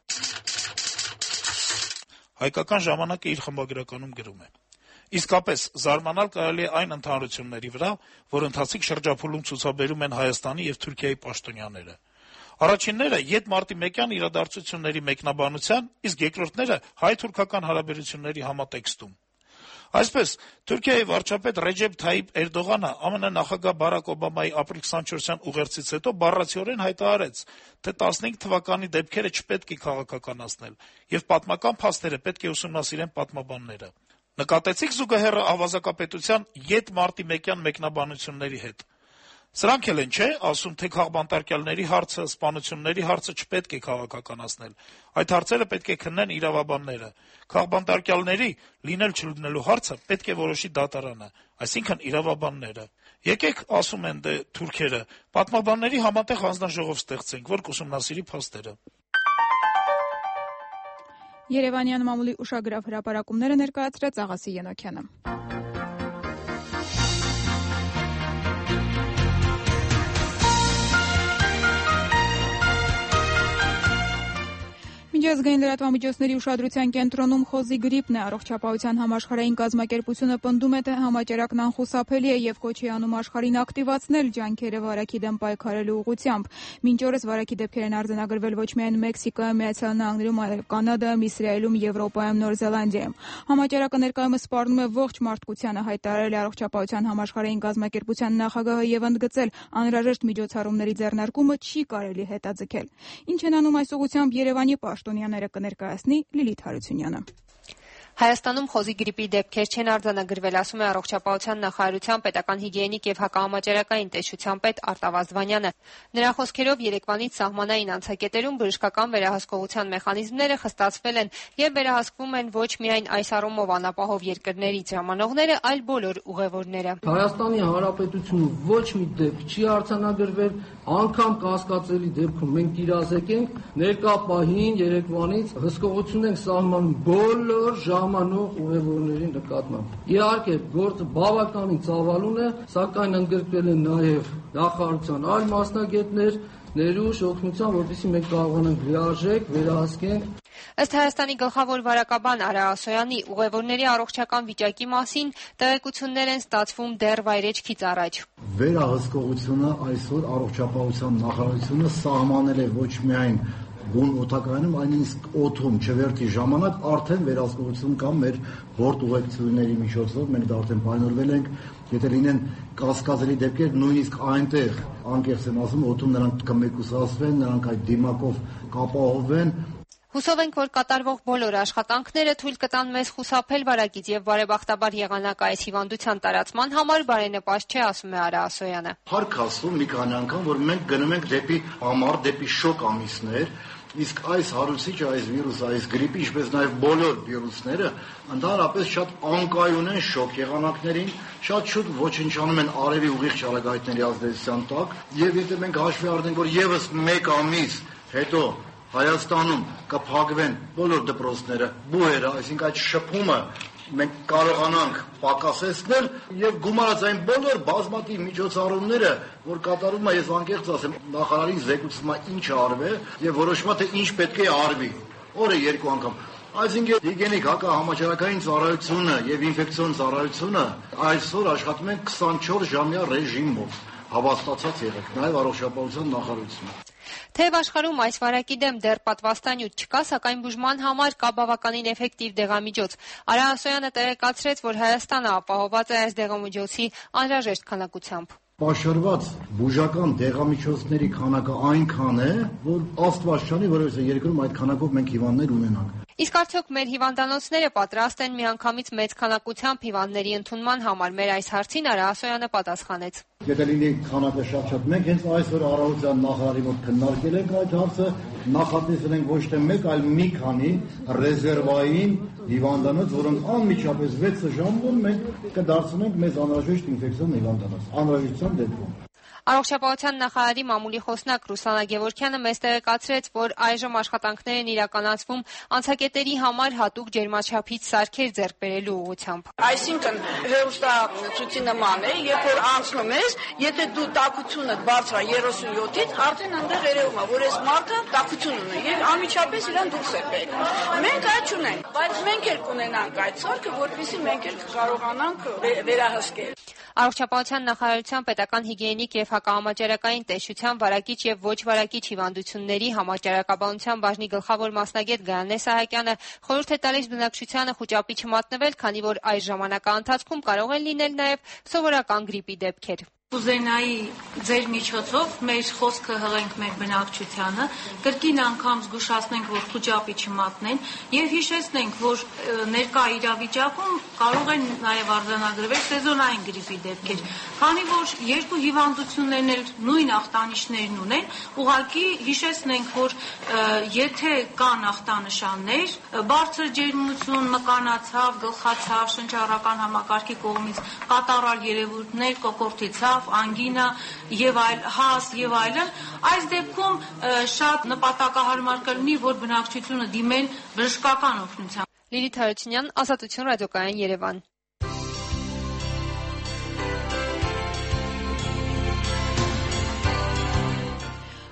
Հայկական ժամանակը իր խմբագրականում գրում է. «Իսկապես, զարմանալ կարելի է այն ընդհանրությունների վրա, որ ընթացիկ շրջափուլում ցուցաբերում են Հայաստանի եւ Թուրքիայի պաշտոնյաները։ Առաջինները յետմարտիմեկյան իրադարձությունների մեկնաբանության, իսկ երկրորդները հայ-թուրքական հարաբերությունների համատեքստում։ Այսպես, Թուրքիայի վարչապետ Ռեջեփ Թայիփ Էրդողանը ԱՄՆ նախագահ Բարակ Օբամայի ապրիլ քսանչորսյան ուղերձից հետո բառացիորեն հայտարարեց, թե տասնհինգ թվականի դեպքերը չպետք է քաղաքականացնել, եւ պատմական փաստերը պետք է ուսումնասիրեն պատմաբանները։ Նկատեցիք զուգահեռը ավազակապետության յետմարտիմեկյան մեկնաբանությունների հետ։ Սրանք էլ են, չէ, ասում, թե քաղբանտարկյալների հարցը, սպանությունների հարցը չպետք է քաղաքականացնել։ Այդ հարցերը պետք է քննեն իրավաբանները։ Քաղբանտարկյալների լինել-չլինելու հարցը պետք է որոշի դատարանը, այսինքն իրավաբանները։ Եկեք, ասում են դե թուրքերը, պատմաբանների համատեղ հանձնաժողով ստեղծենք, որ կուսումնասիրի փաստերը»։ Երևանյան մամուլի ուշագրավ հրապարակումները ներկայացրեց Աղասի Ենոքյանը։ Միջազգային լրատվամիջոցների ուշադրության կենտրոնում խոզի գրիպն է։ Առողջապահության համաշխարհային կազմակերպությունը պնդում է, թե համաճարակն անխուսափելի է եւ կոչ է անում աշխարհին ակտիվացնել ջանքերը վարակի դեմ պայքարելու ուղղությամբ։ Մինչ օրս վարակի դեպքեր են արձանագրվել ոչ միայն Մեքսիկոյում, Միացյալ Նահանգներում, այլև Կանադայում, Իսրայելում, Եվրոպայում, Նոր Զելանդիայում։ Համաճարակը ներկայումս սպառնում է ողջ մարդկությանը, հայտարարել է Առողջապահության համաշխարհային կազմակերպության նախագահը եւ ընդգծել, անհրաժեշտ միջոցառումների ձեռնարկումը չի կարելի հետաձգել։ Ինչ են անում այս ուղղությամբ Երևանի պաշտոնյաները կներկայացնի Լիլիթ Հարությունյանը։ Հայաստանում խոզի գրիպի դեպքեր չեն արձանագրվել, ասում է Առողջապահության նախարարության պետական հիգիենիկ եւ հակահամաճարակային տեսչության պետ Արտավազդ Վանյանը։ Նրա խոսքերով երեկվանից սահմանային անցակետերում բժշկական վերահսկողության մեխանիզմները խստացվել են եւ վերահսկվում են ոչ միայն այս առումով անապահով երկրներից ժամանողները, այլ բոլոր ուղևորները։ Հայաստանի Հանրապետությունում ոչ մի դեպք չի արձանագրվել, անգամ կասկածելի դեպքում մենք իրազեկենք, ներկա պահին երեկվանից հսկողություն ենք սահմանում բոլոր ժամանող ուղևորների նկատմամբ։ Իհարկե, գործը բավականին ծավալուն է, սակայն ընդգրկվել են նաև նախարարության այլ մասնագետներ, ներուժ օգնության, որպեսզի մենք կարողանանք լիարժեք վերահսկենք։ Ըստ Հայաստանի գլխավոր վարակաբան Արա Ասոյանի, ուղևորների առողջական վիճակի մասին տեղեկություններ են ստացվում դեռ վայրեջքից առաջ։ Վերահսկողությունը այսօր առողջապահության նախարարությունը սահմանել է ոչ միայն բուն օդակայանում, այնիսկ օդում չվերթի ժամանակ արդեն վերահսկողություն կա մեր բորտ ուղեկցությունների միջոցով, մենք դա արդեն պայմանավորվել ենք, եթե լինեն կասկածելի դեպքեր, նույնիսկ այնտեղ անկեղծ եմ ասում, օդում նրանք կմեկուսացվեն, նրանք այդ դիմակով կապահովեն։ Հուսով ենք, որ կատարվող բոլոր աշխատանքները թույլ կտան մեզ խուսափել վարակից եւ բարեբախտաբար եղանակ այս հիվանդության տարածման համար բարենպաստ չէ, ասում է Արա Ասոյանը։ Հարկ ասում մի քանի անգամ, որ մենք գնում ենք դեպի ամառ, դեպի շոկ ամիսներ, իսկ այս հարուցիչը, այս վիրուսը, այս գրիպը, ինչպես նաև բոլոր վիրուսները, ընդհանրապես շատ անկայուն են շոկ եղանակներին, շատ շուտ ոչնչանում են արևի ուղիղ ճառագայթների ազդեցության տակ, եւ եթե մենք հաշվի առնենք, որ եւս մեկ ամիս հետո Հայաստանում կփակվեն բոլոր դպրոցները, բուհերը, այսինքն այդ շփումը մենք կարողանանք պակասեցնել եւ գումարած այն բոլոր բազմաթիվ միջոցառումները, որ կատարում է, ես անկեղծ ասեմ, նախարարի զեկուցումը ինչ արվե եւ որոշումը թե ինչ պետք է արվի։ Օրը երկու անգամ։ Այսինքն հիգիենիկ հակահամաճարակային ծառայությունը եւ ինֆեկցիոն ծառայությունը այսօր աշխատում են քսանչորս ժամյա ռեժիմով։ Հավաստացած եղեք, նաեւ առողջապահության նախարարությունը։ Թեև աշխարհում այս վարակի դեմ դեռ պատվաստանյութ չկա, սակայն բուժման համար կա բավականին էֆեկտիվ դեղամիջոց։ Արա Ասոյանը տեղեկացրեց, որ Հայաստանը ապահոված է այս դեղամիջոցի անհրաժեշտ քանակությամբ։ Պաշարված բուժական դեղամիջոցների քանակը այնքան է, որ Աստված չանի, որովհետեւ երկրում այդ քանակով մենք հիվանդներ ունենանք։ Իսկ արդյոք մեր հիվանդանոցները պատրաստ են միանգամից մեծ քանակությամբ հիվանդների ընդունման համար։ Մեր այս հարցին Արա Ասոյանը պատասխանեց։ Եթե լինի քանակը շատ-շատ, մենք հենց այսօր առավոտյան նախարարի մոտ քննարկել ենք այդ հարցը, նախատեսել ենք ոչ թե մեկ, այլ մի քանի ռեզերվային հիվանդանոց, որոնք անմիջապես վեց ժամում մենք կդարձնենք մեզ անհրաժեշտ ինֆեկցիոն հիվանդանոց, անհրաժեշտության դեպքում։ Առողջապահության նախարարի մամուլի խոսնակ Ռուսանա Գևորգյանը մեզ տեղեկացրեց, որ այժմ աշխատանքներ են իրականացվում անցակետերի համար հատուկ ջերմաչափից սարքեր ձեռք բերելու ուղղությամբ։ Այսինքն հեռուստացույցի նման է, երբ որ անցնում ես, եթե դու տաքությունը բարձր է երեսունյոթից, արդեն այնտեղ երևում է, որ այս մարդը տաքություն ունի եւ անմիջապես իրան դուրս է բերում։ Մենք այդ չունենք, բայց մենք էլ կունենանք այդ սարքը, որպեսզի մենք էլ կարողանանք վերահսկել։ Առողջապահության նախարարության պետական հիգիենիկ եւ հակահամաճարակային տեսչության վարակիչ եւ ոչ վարակիչ հիվանդությունների համաճարակաբանության բաժնի գլխավոր մասնագետ Գայանե Սահակյանը խորհուրդ է տալիս բնակչությանը խուճապի չմատնվել, քանի որ այս ժամանակահատվածում կարող են լինել նաեւ սովորական գրիպի դեպքեր։ Կուզենայի ձեր միջոցով մեր խոսքը հղենք մեր բնակչությանը, կրկին անգամ զգուշացնենք, որ խուճապի չմատնեն եւ հիշեցնենք, որ ներկա իրավիճակում կարող են նաեւ արձանագրվել սեզոնային գրիպի դեպքեր, քանի որ երկու հիվանդություններն էլ նույն ախտանիշներն ունեն, ուղղակի հիշեցնենք, որ եթե կան ախտանշաններ, բարձր ջերմություն, մկանացավ, գլխացավ, շնչառական համակարգի կողմից կատարալ երևույթներ, կոկորդի ցավ, անգինա եւ այլ հաս եւ այլն, այս դեպքում շատ նպատակահարմար կլինի, որ բնակչությունը դիմեն բժշկական օգնության։ Լիլիթ Հարությունյան, Ազատություն ռադիոկայան, Երևան։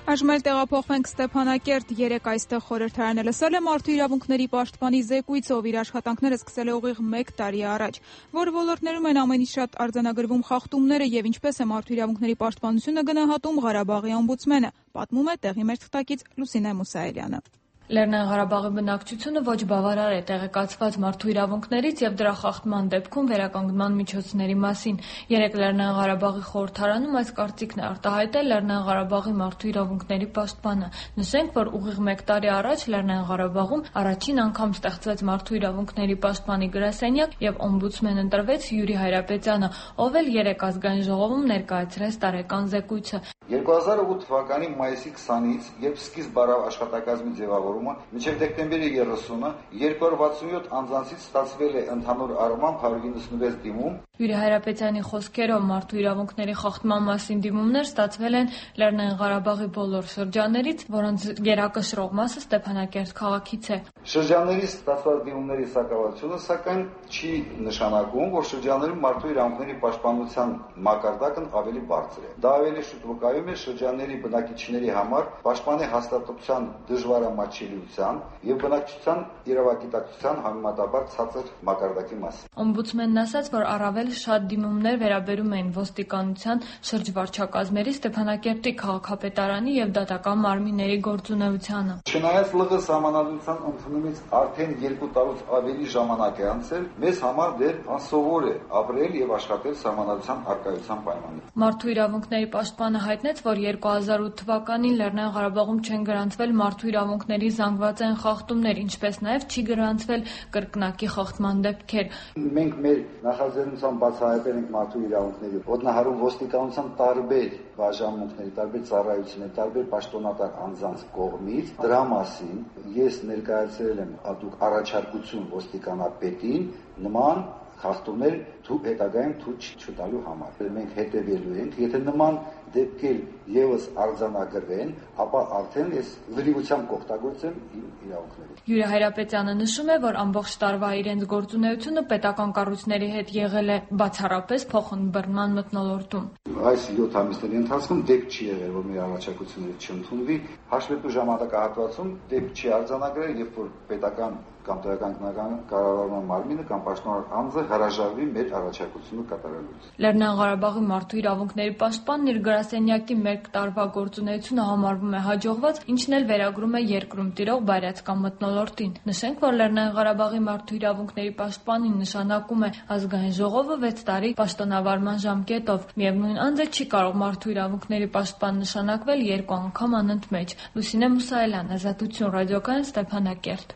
Այժմ էլ տեղափոխվենք Ստեփանակերտ։ Երեկ այստեղ խորհրդարանը լսել է Մարդու իրավունքների պաշտպանի զեկույցը, ով իր աշխատանքները սկսել է ուղիղ մեկ տարի առաջ, որ ոլորտներում են ամենից շատ արձանագրվում խախտումները եւ ինչպես է Մարդու իրավունքների պաշտպանությունը գնահատում Ղարաբաղի օմբուդսմենը, պատմում է տեղի մեր թղթակից Լուսինե Մուսայելյանը։ Լեռնային Ղարաբաղի բնակչությունը ոչ բավարար է տեղեկացված մարդու իրավունքներից եւ դրա խախտման դեպքում վերականգնման միջոցների մասին։ Երեկ Լեռնային Ղարաբաղի խորհրդարանում այս կարծիքն է արտահայտել Լեռնային Ղարաբաղի մարդու իրավունքների պաշտպանը։ Նշենք, որ ուղիղ մեկ տարի առաջ Լեռնային Ղարաբաղում առաջին անգամ ստեղծվեց մարդու իրավունքների պաշտպանի գրասենյակ եւ օմբուդսմեն ընտրվեց Յուրի Հայրապետյանը, ով էլ երեկ ազգային ժողովում ներկայացրեց տարեկան զեկույցը։ երկու հազար ութ թվականի մայիսի քսանից, երբ սկիզբ առավ աշխատակազմի ձևավորումը, մինչև դեկտեմբերի երեսունը երկու հարյուր վաթսունյոթ անձանցից ստացվել է ընդհանուր առմամբ հարյուր իննսունվեց դիմում։ Յուրի Հայրապետյանի խոսքերով մարդու իրավունքների խախտման մասին դիմումներ ստացվել են Լեռնային Ղարաբաղի բոլոր շրջաններից, որոնց գերակշռող մասը Ստեփանակերտ քաղաքից է։ Շրջաններից ստացված դիմումների սակավությունը, սակայն, չի նշանակում, որ շրջաններում մարդու իրավունքների պաշտպանության մակարդակն ավելի բարձր է։ Դա ավելի շուտ վկայում է շրջանների բնակիչների համար պաշտպանի հաստատության դժվարամատչելիության եւ բնակչության իրավագիտակցության համեմատաբար ցածր մակարդակի մասին։ Օմբուդսմենն ասաց, որ առավել շատ դիմումներ վերաբերում էին ոստիկանության շրջվարչակազմերի, Ստեփանակերտի քաղաքապետարանի եւ դատական մարմինների գործունեությանը։ Չնայած ԼՂ սահմանադրության ընդունումից արդեն երկու տարուց ավելի ժամանակ է անցել, մեզ համար դեռ անսովոր է ապրել եւ աշխատել սահմանադրության առկայության պայմաններում։ Մարդու իրավունքների պաշտպանը հայտնեց, որ երկու հազար ութ թվականին Լեռնային Ղարաբաղում չեն գրանցվել մարդու իրավունքների զանգվածային խախտումներ, ինչպես նաեւ չի գրանցվել կրկնակի խախտման դեպքեր։ Մենք մեր նախաձեռնությամբ բացահայտել ենք մարդու իրավունքների ոտնահարում ոստիկանության տարբեր բաժանմունքների, տարբեր ծառայությունների, տարբեր պաշտոնատար անձանց կողմից։ Դրա մասին ես ներկայացրել եմ հատուկ առաջարկություն ոստիկանապետին նման խախտումներ դու հետագայում թույլ չտալու համար։ Մենք հետևելու ենք, եթե նման դեպքեր եւս արձանագրվեն, ապա արդեն ես լրիվությամբ կօգտագործեմ իմ իրավունքները։ Յուրի Հայրապետյանը նշում է, որ ամբողջ տարվա իրենց գործունեությունը պետական կառույցների հետ եղել է բացառապես փոխըմբռնման մթնոլորտում։ Այս յոթ ամիսների ընթացքում դեպք չի եղել, որ մեր առաջարկությունները չընդունվի։ Հաշվետու ժամանակահատվածում դեպք չի արձանագրել, երբ որ պետական կամ տեղական կառավարման մարմինը կամ պաշտոնյա անձը հրաժարվի մեր առաջարկությունը կատարելուց։ Լեռնային Ղարաբաղի մարդու իրավունքների պաշտպանն իր գրասենյակի մեկ տարվա գործունեությունը համարվում է հաջողված, ինչն էլ վերագրում է երկրում տիրող բայրացկան մթնոլորտին։ Նշենք, որ Լեռնային Ղարաբաղի մարդու իրավունքների պաշտպանին նշանակում է ազգային ժողովը վեց տարի պաշտոնավարման ժամկետով։ Միևնույն անձը չի կարող մարդու իրավունքների պաշտպան նշանակվել երկու անգամ անընդմեջ։ Լուսինե Մուսայելյան, Ազատություն ռադիոկայան, Ստեփանակերտ։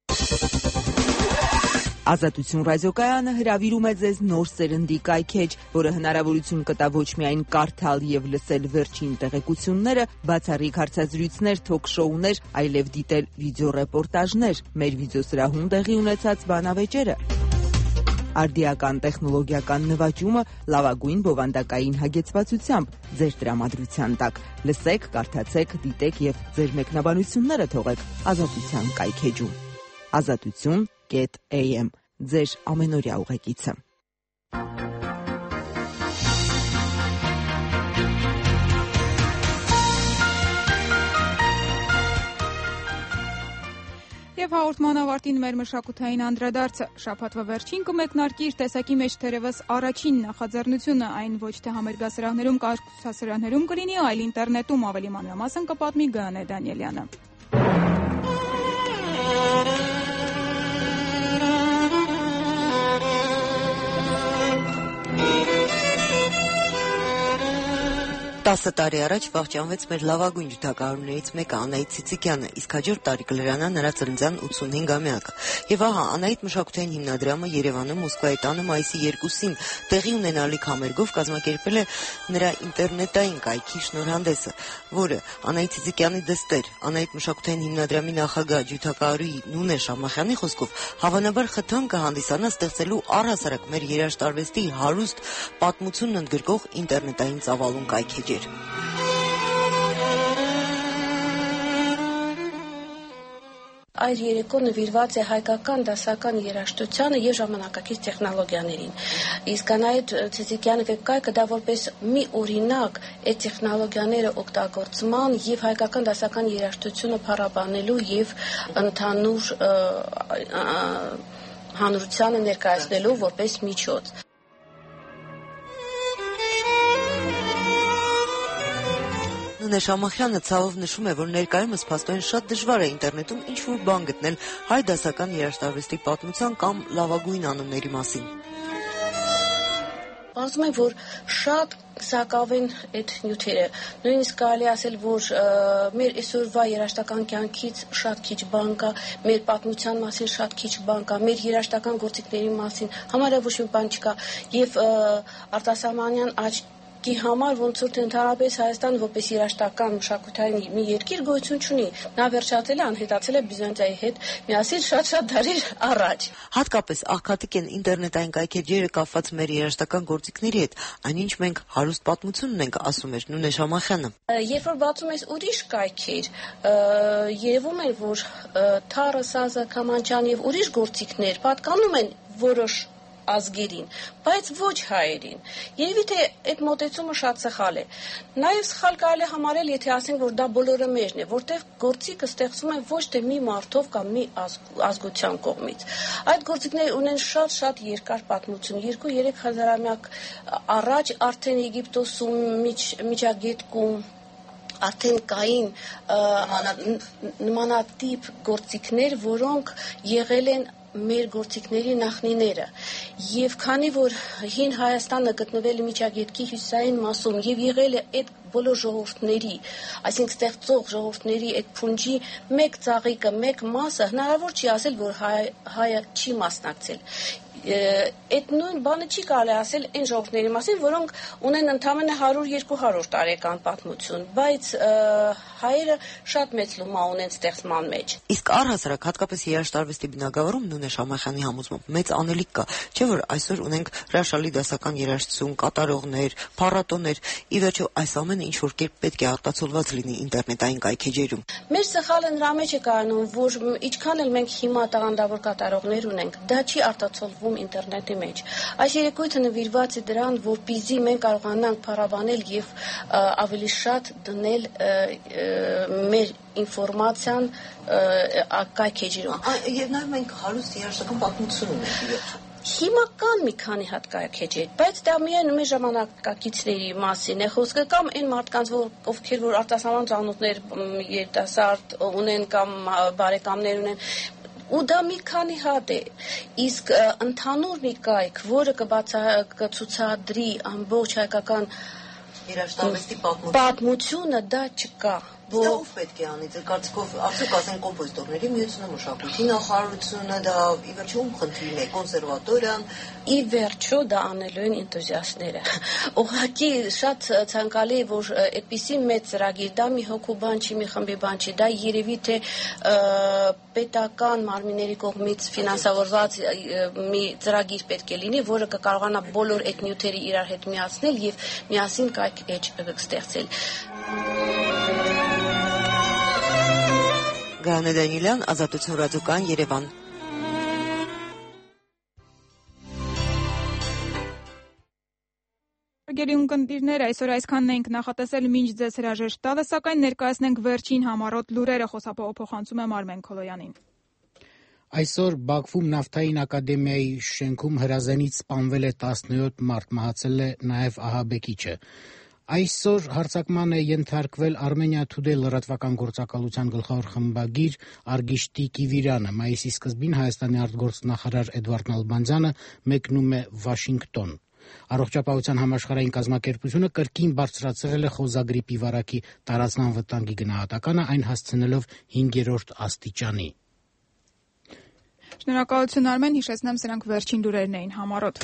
Ազատություն ռադիոկայանը հրավիրում է ձեզ նոր սերնդի կայքեջ, որը հնարավորություն կտա ոչ միայն կարդալ եւ լսել վերջին տեղեկությունները, բացառիկ հարցազրույցներ, թոք-շոուներ, այլև դիտել վիդեոռեպորտաժներ, մեր վիդեոսրահում տեղի ունեցած բանավեճերը, արդիական տեխնոլոգիական նվաճումը լավագույն բովանդակային հագեցվածությամբ ձեր տրամադրության տակ։ Լսեք, կարդացեք, դիտեք եւ ձեր մեկնաբանությունները թողեք Ազատության կայքեջում։ Ազատություն am ձեր ամենօրյա ուղեկիցը։ Եվ հաղորդման ավարտին մեր մշակութային անդրադարձը։ Շաբաթվա վերջին կմեկնարկի իր տեսակի մեջ թերևս առաջին նախաձեռնությունը, այն ոչ թե համերգասրահներում կամ ցուցասրահներում կլինի, այլ ինտերնետում, ավելի մանրամասն կպատմի Գայանե Դանիելյանը։ տասը տարի առաջ վախճանվեց մեր լավագույն ջութակահարներից մեկը Անահիտ Ցիցիկյանը, իսկ հաջորդ տարի կլրանա նրա ծննդյան ութսունհինգամյակը։ Եվ ահա Անահիտ մշակութային հիմնադրամը Երևանում Մոսկվայի տանը մայիսի երկուսին տեղի ունենալիք համերգով կազմակերպել է նրա ինտերնետային կայքի շնորհանդեսը, որը Անահիտ Ցիցիկյանի դստեր, Անահիտ մշակութային հիմնադրամի նախագահ ջութակահարուհի Նունե Շամախյանի խոսքով հավանաբար խթան կհանդիսանա ստեղծելու առհասարակ մեր երաժշտարվեստի հարուստ պատմությունն ընդգրկող ինտերնետային ծավալուն կայքեջեր։ այր երեկո նվիրված է հայկական դասական երաժշտությանը եւ ժամանակակից տեխնոլոգիաներին։ Իսկ Անահիտ Ցիցիկյանը կկայքը դա որպես մի օրինակ այդ տեխնոլոգիաները օգտագործման եւ հայկական դասական երաժշտությունը փառաբանելու եւ ընդհանուր հանրությանը ներկայացնելու որպես միջոց։ Նունե Շամախյանը ցավով նշում է, որ ներկայումս փաստորեն շատ դժվար է ինտերնետում ինչ-որ բան գտնել հայ դասական երաժշտարվեստի պատմության կամ լավագույն անունների մասին։ Ասում եմ, որ շատ սակավ են այդ նյութերը։ Նույնիսկ կարելի ասել, որ մեր այսօրվա երաժշտական կյանքից շատ քիչ բան կա, մեր պատմության մասին շատ քիչ բան կա, մեր երաժշտական գործիքների մասին համարյա ոչ մի բան չկա եւ արտասահմանյան աճ Քի համար ոնց որ ընդհանրապես Հայաստան որպես երաժշտական մշակութային մի երկիր գոյություն չունի։ Նա վերջացել է, անհետացել է Բյուզանդիայի հետ միասին շատ-շատ դարեր առաջ։ Հատկապես աղքատիկ են ինտերնետային կայքեջերը կապված մեր երաժշտական գործիքների հետ, այնինչ մենք հարուստ պատմություն ունենք, ասում էր Նունե Շամախյանը։ Երբ որ բացում ես ուրիշ կայքեր, երևում է, որ թառը, սազը, կամանչան եւ ուրիշ գործիքներ պատկանում են որոշ ազգերին, բայց ոչ հայերին։ Երևի թե այդ մոտեցումը շատ սխալ է։ Նաև սխալ կարելի է համարել, եթե ասենք, որ դա բոլորը մեջն է, որտեղ գործիքը ստեղծվում է ոչ թե մի մարդով կամ մի ազգության կողմից։ Այդ գործիքները ունեն շատ-շատ երկար պատմություն։ երկու-երեք հազարամյակ առաջ արդեն Եգիպտոսում, Միջագետքում արդեն կային նմանատիպ գործիքներ, որոնք եղել են մեր գործիքների նախնիները եւ քանի որ հին Հայաստանը գտնվել է Միջագետքի հյուսիսային մասում եւ եղել է այդ բոլոր ժողովուրդների, այսինքն ստեղծող ժողովուրդների այդ փունջի մեկ ծաղիկը, մեկ մասը հնարավոր չի ասել, որ հայը չի մասնակցել։ Այդ նույն բանը չի կարելի ասել այն ժողովուրդների մասին, որոնք ունեն ընդամենը հարյուր-երկու հարյուր տարեկան պատմություն, բայց հայերը շատ մեծ լումա ունեն ստեղծման մեջ։ Իսկ առհասարակ հատկապես երաժշտարվեստի բնագավառում Նունե Շամախյանի համոզմամբ մեծ անելիք կա, չէ՞ որ այսօր ունենք հրաշալի դասական երաժշտություն, կատարողներ, փառատոներ, ի վերջո այս ամենը ինչ որ կերպ պետք է արտացոլված լինի ինտերնետային կայքեջերում։ Մեր սխալը նրա մեջ է կայանում, որ ինչքան էլ մենք հիմա տաղանդավոր կատարողներ ունենք, դա չի արտացոլվում ինտերնետի մեջ։ Այս երեկույթը նվիրված է դրան, որպեսզի մենք կարողանանք փառաբանել եւ ավելի շատ դնել մեր ինֆորմացիան կայքեջերում։ Եվ նաեւ մենք հարուստ երաժշտական պատմություն ունենք։ Հիմա կան մի քանի հատ կայքեջեր, բայց դա միայն մեր ժամանակակիցների մասին է խոսքը կամ այն մարդկանց, ովքեր որ արտասահման ծանոթներ, երիտասարդ ունեն կամ բարեկամներ ունեն, ու դա մի քանի հատ է, իսկ ընդհանուր մի կայք, որը կցուցադրի ամբողջ հայկական երաժշտարվեստի պատմությունը, դա չկա։ Դա ով պետք է անի, ձեր կարծիքով, արդյոք ասեն կոմպոզիտորների միությունը, մշակույթի նախարարությունը, դա ի վերջո ում խնդիրն է, կոնսերվատորիան։ Ի վերջո դա անելու են էնտուզիաստները։ Ուղղակի շատ ցանկալի է, որ այդպիսի մեծ ծրագիր, դա մի հոգու բան չի, մի խմբի բան չի, դա երևի թե պետական մարմինների կողմից ֆինանսավորված մի ծրագիր պետք է լինի, որը կկարողանա բոլոր այդ նյութերը իրար հետ միացնել եւ միասին կայք էջ ստեղծել։ Գայանե Դանիելյան, Ազատություն ռադիոկայան, Երևան։ Գերի ունկնդիրներ, այսօր այսքանն ենք նախատեսել մինչ ձեզ հրաժեշտ տալը, սակայն ներկայացնենք վերջին համառոտ լուրերը, խոսափողջում եմ Արմեն Քոլոյանին։ Այսօր Բաքվում նավթային ակադեմիայի շենքում հրազենից սպանվել է տասնյոթ մարդ, մահացել է նաև ահաբեկիչը։ Այսօր հարձակման է ենթարկվել Armenia Today լրատվական գործակալության գլխավոր խմբագիր Արգիշտի Կիվիրյանը։ Մայիսի սկզբին Հայաստանի արտգործնախարար Էդվարդ Նալբանդյանը մեկնում է Վաշինգտոն։ Առողջապահության համաշխարհային կազմակերպությունը կրկին բարձրացրել է խոզագրիպի վարակի տարածման վտանգի գնահատականը, այն հասցնելով հինգերորդ աստիճանի։ Շնորհակալություն Արմեն, հիշեցնեմ սրանք վերջին լուրերն էին համառոտ։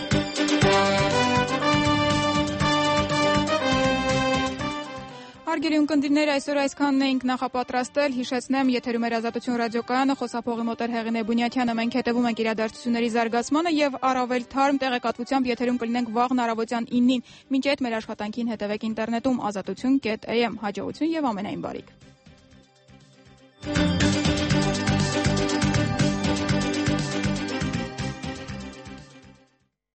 Հարգելի Հարգելի ունկնդիրներ, այսօր այսքանն էինք նախապատրաստել։ Հիշեցնեմ, եթերում էր Ազատություն ռադիոկայանը, խոսափողի մոտ էր Հեղինե Բունյաթյանը։ Մենք հետևում ենք իրադարձությունների զարգացմանը եւ առավել թարմ տեղեկատվությամբ եթերում կլինենք վաղն առավոտյան իննին։ Մինչ այդ մեր աշխատանքին հետևեք ինտերնետում ազատություն կետ էյ էմ։ Հաջողություն եւ ամենայն բարիք։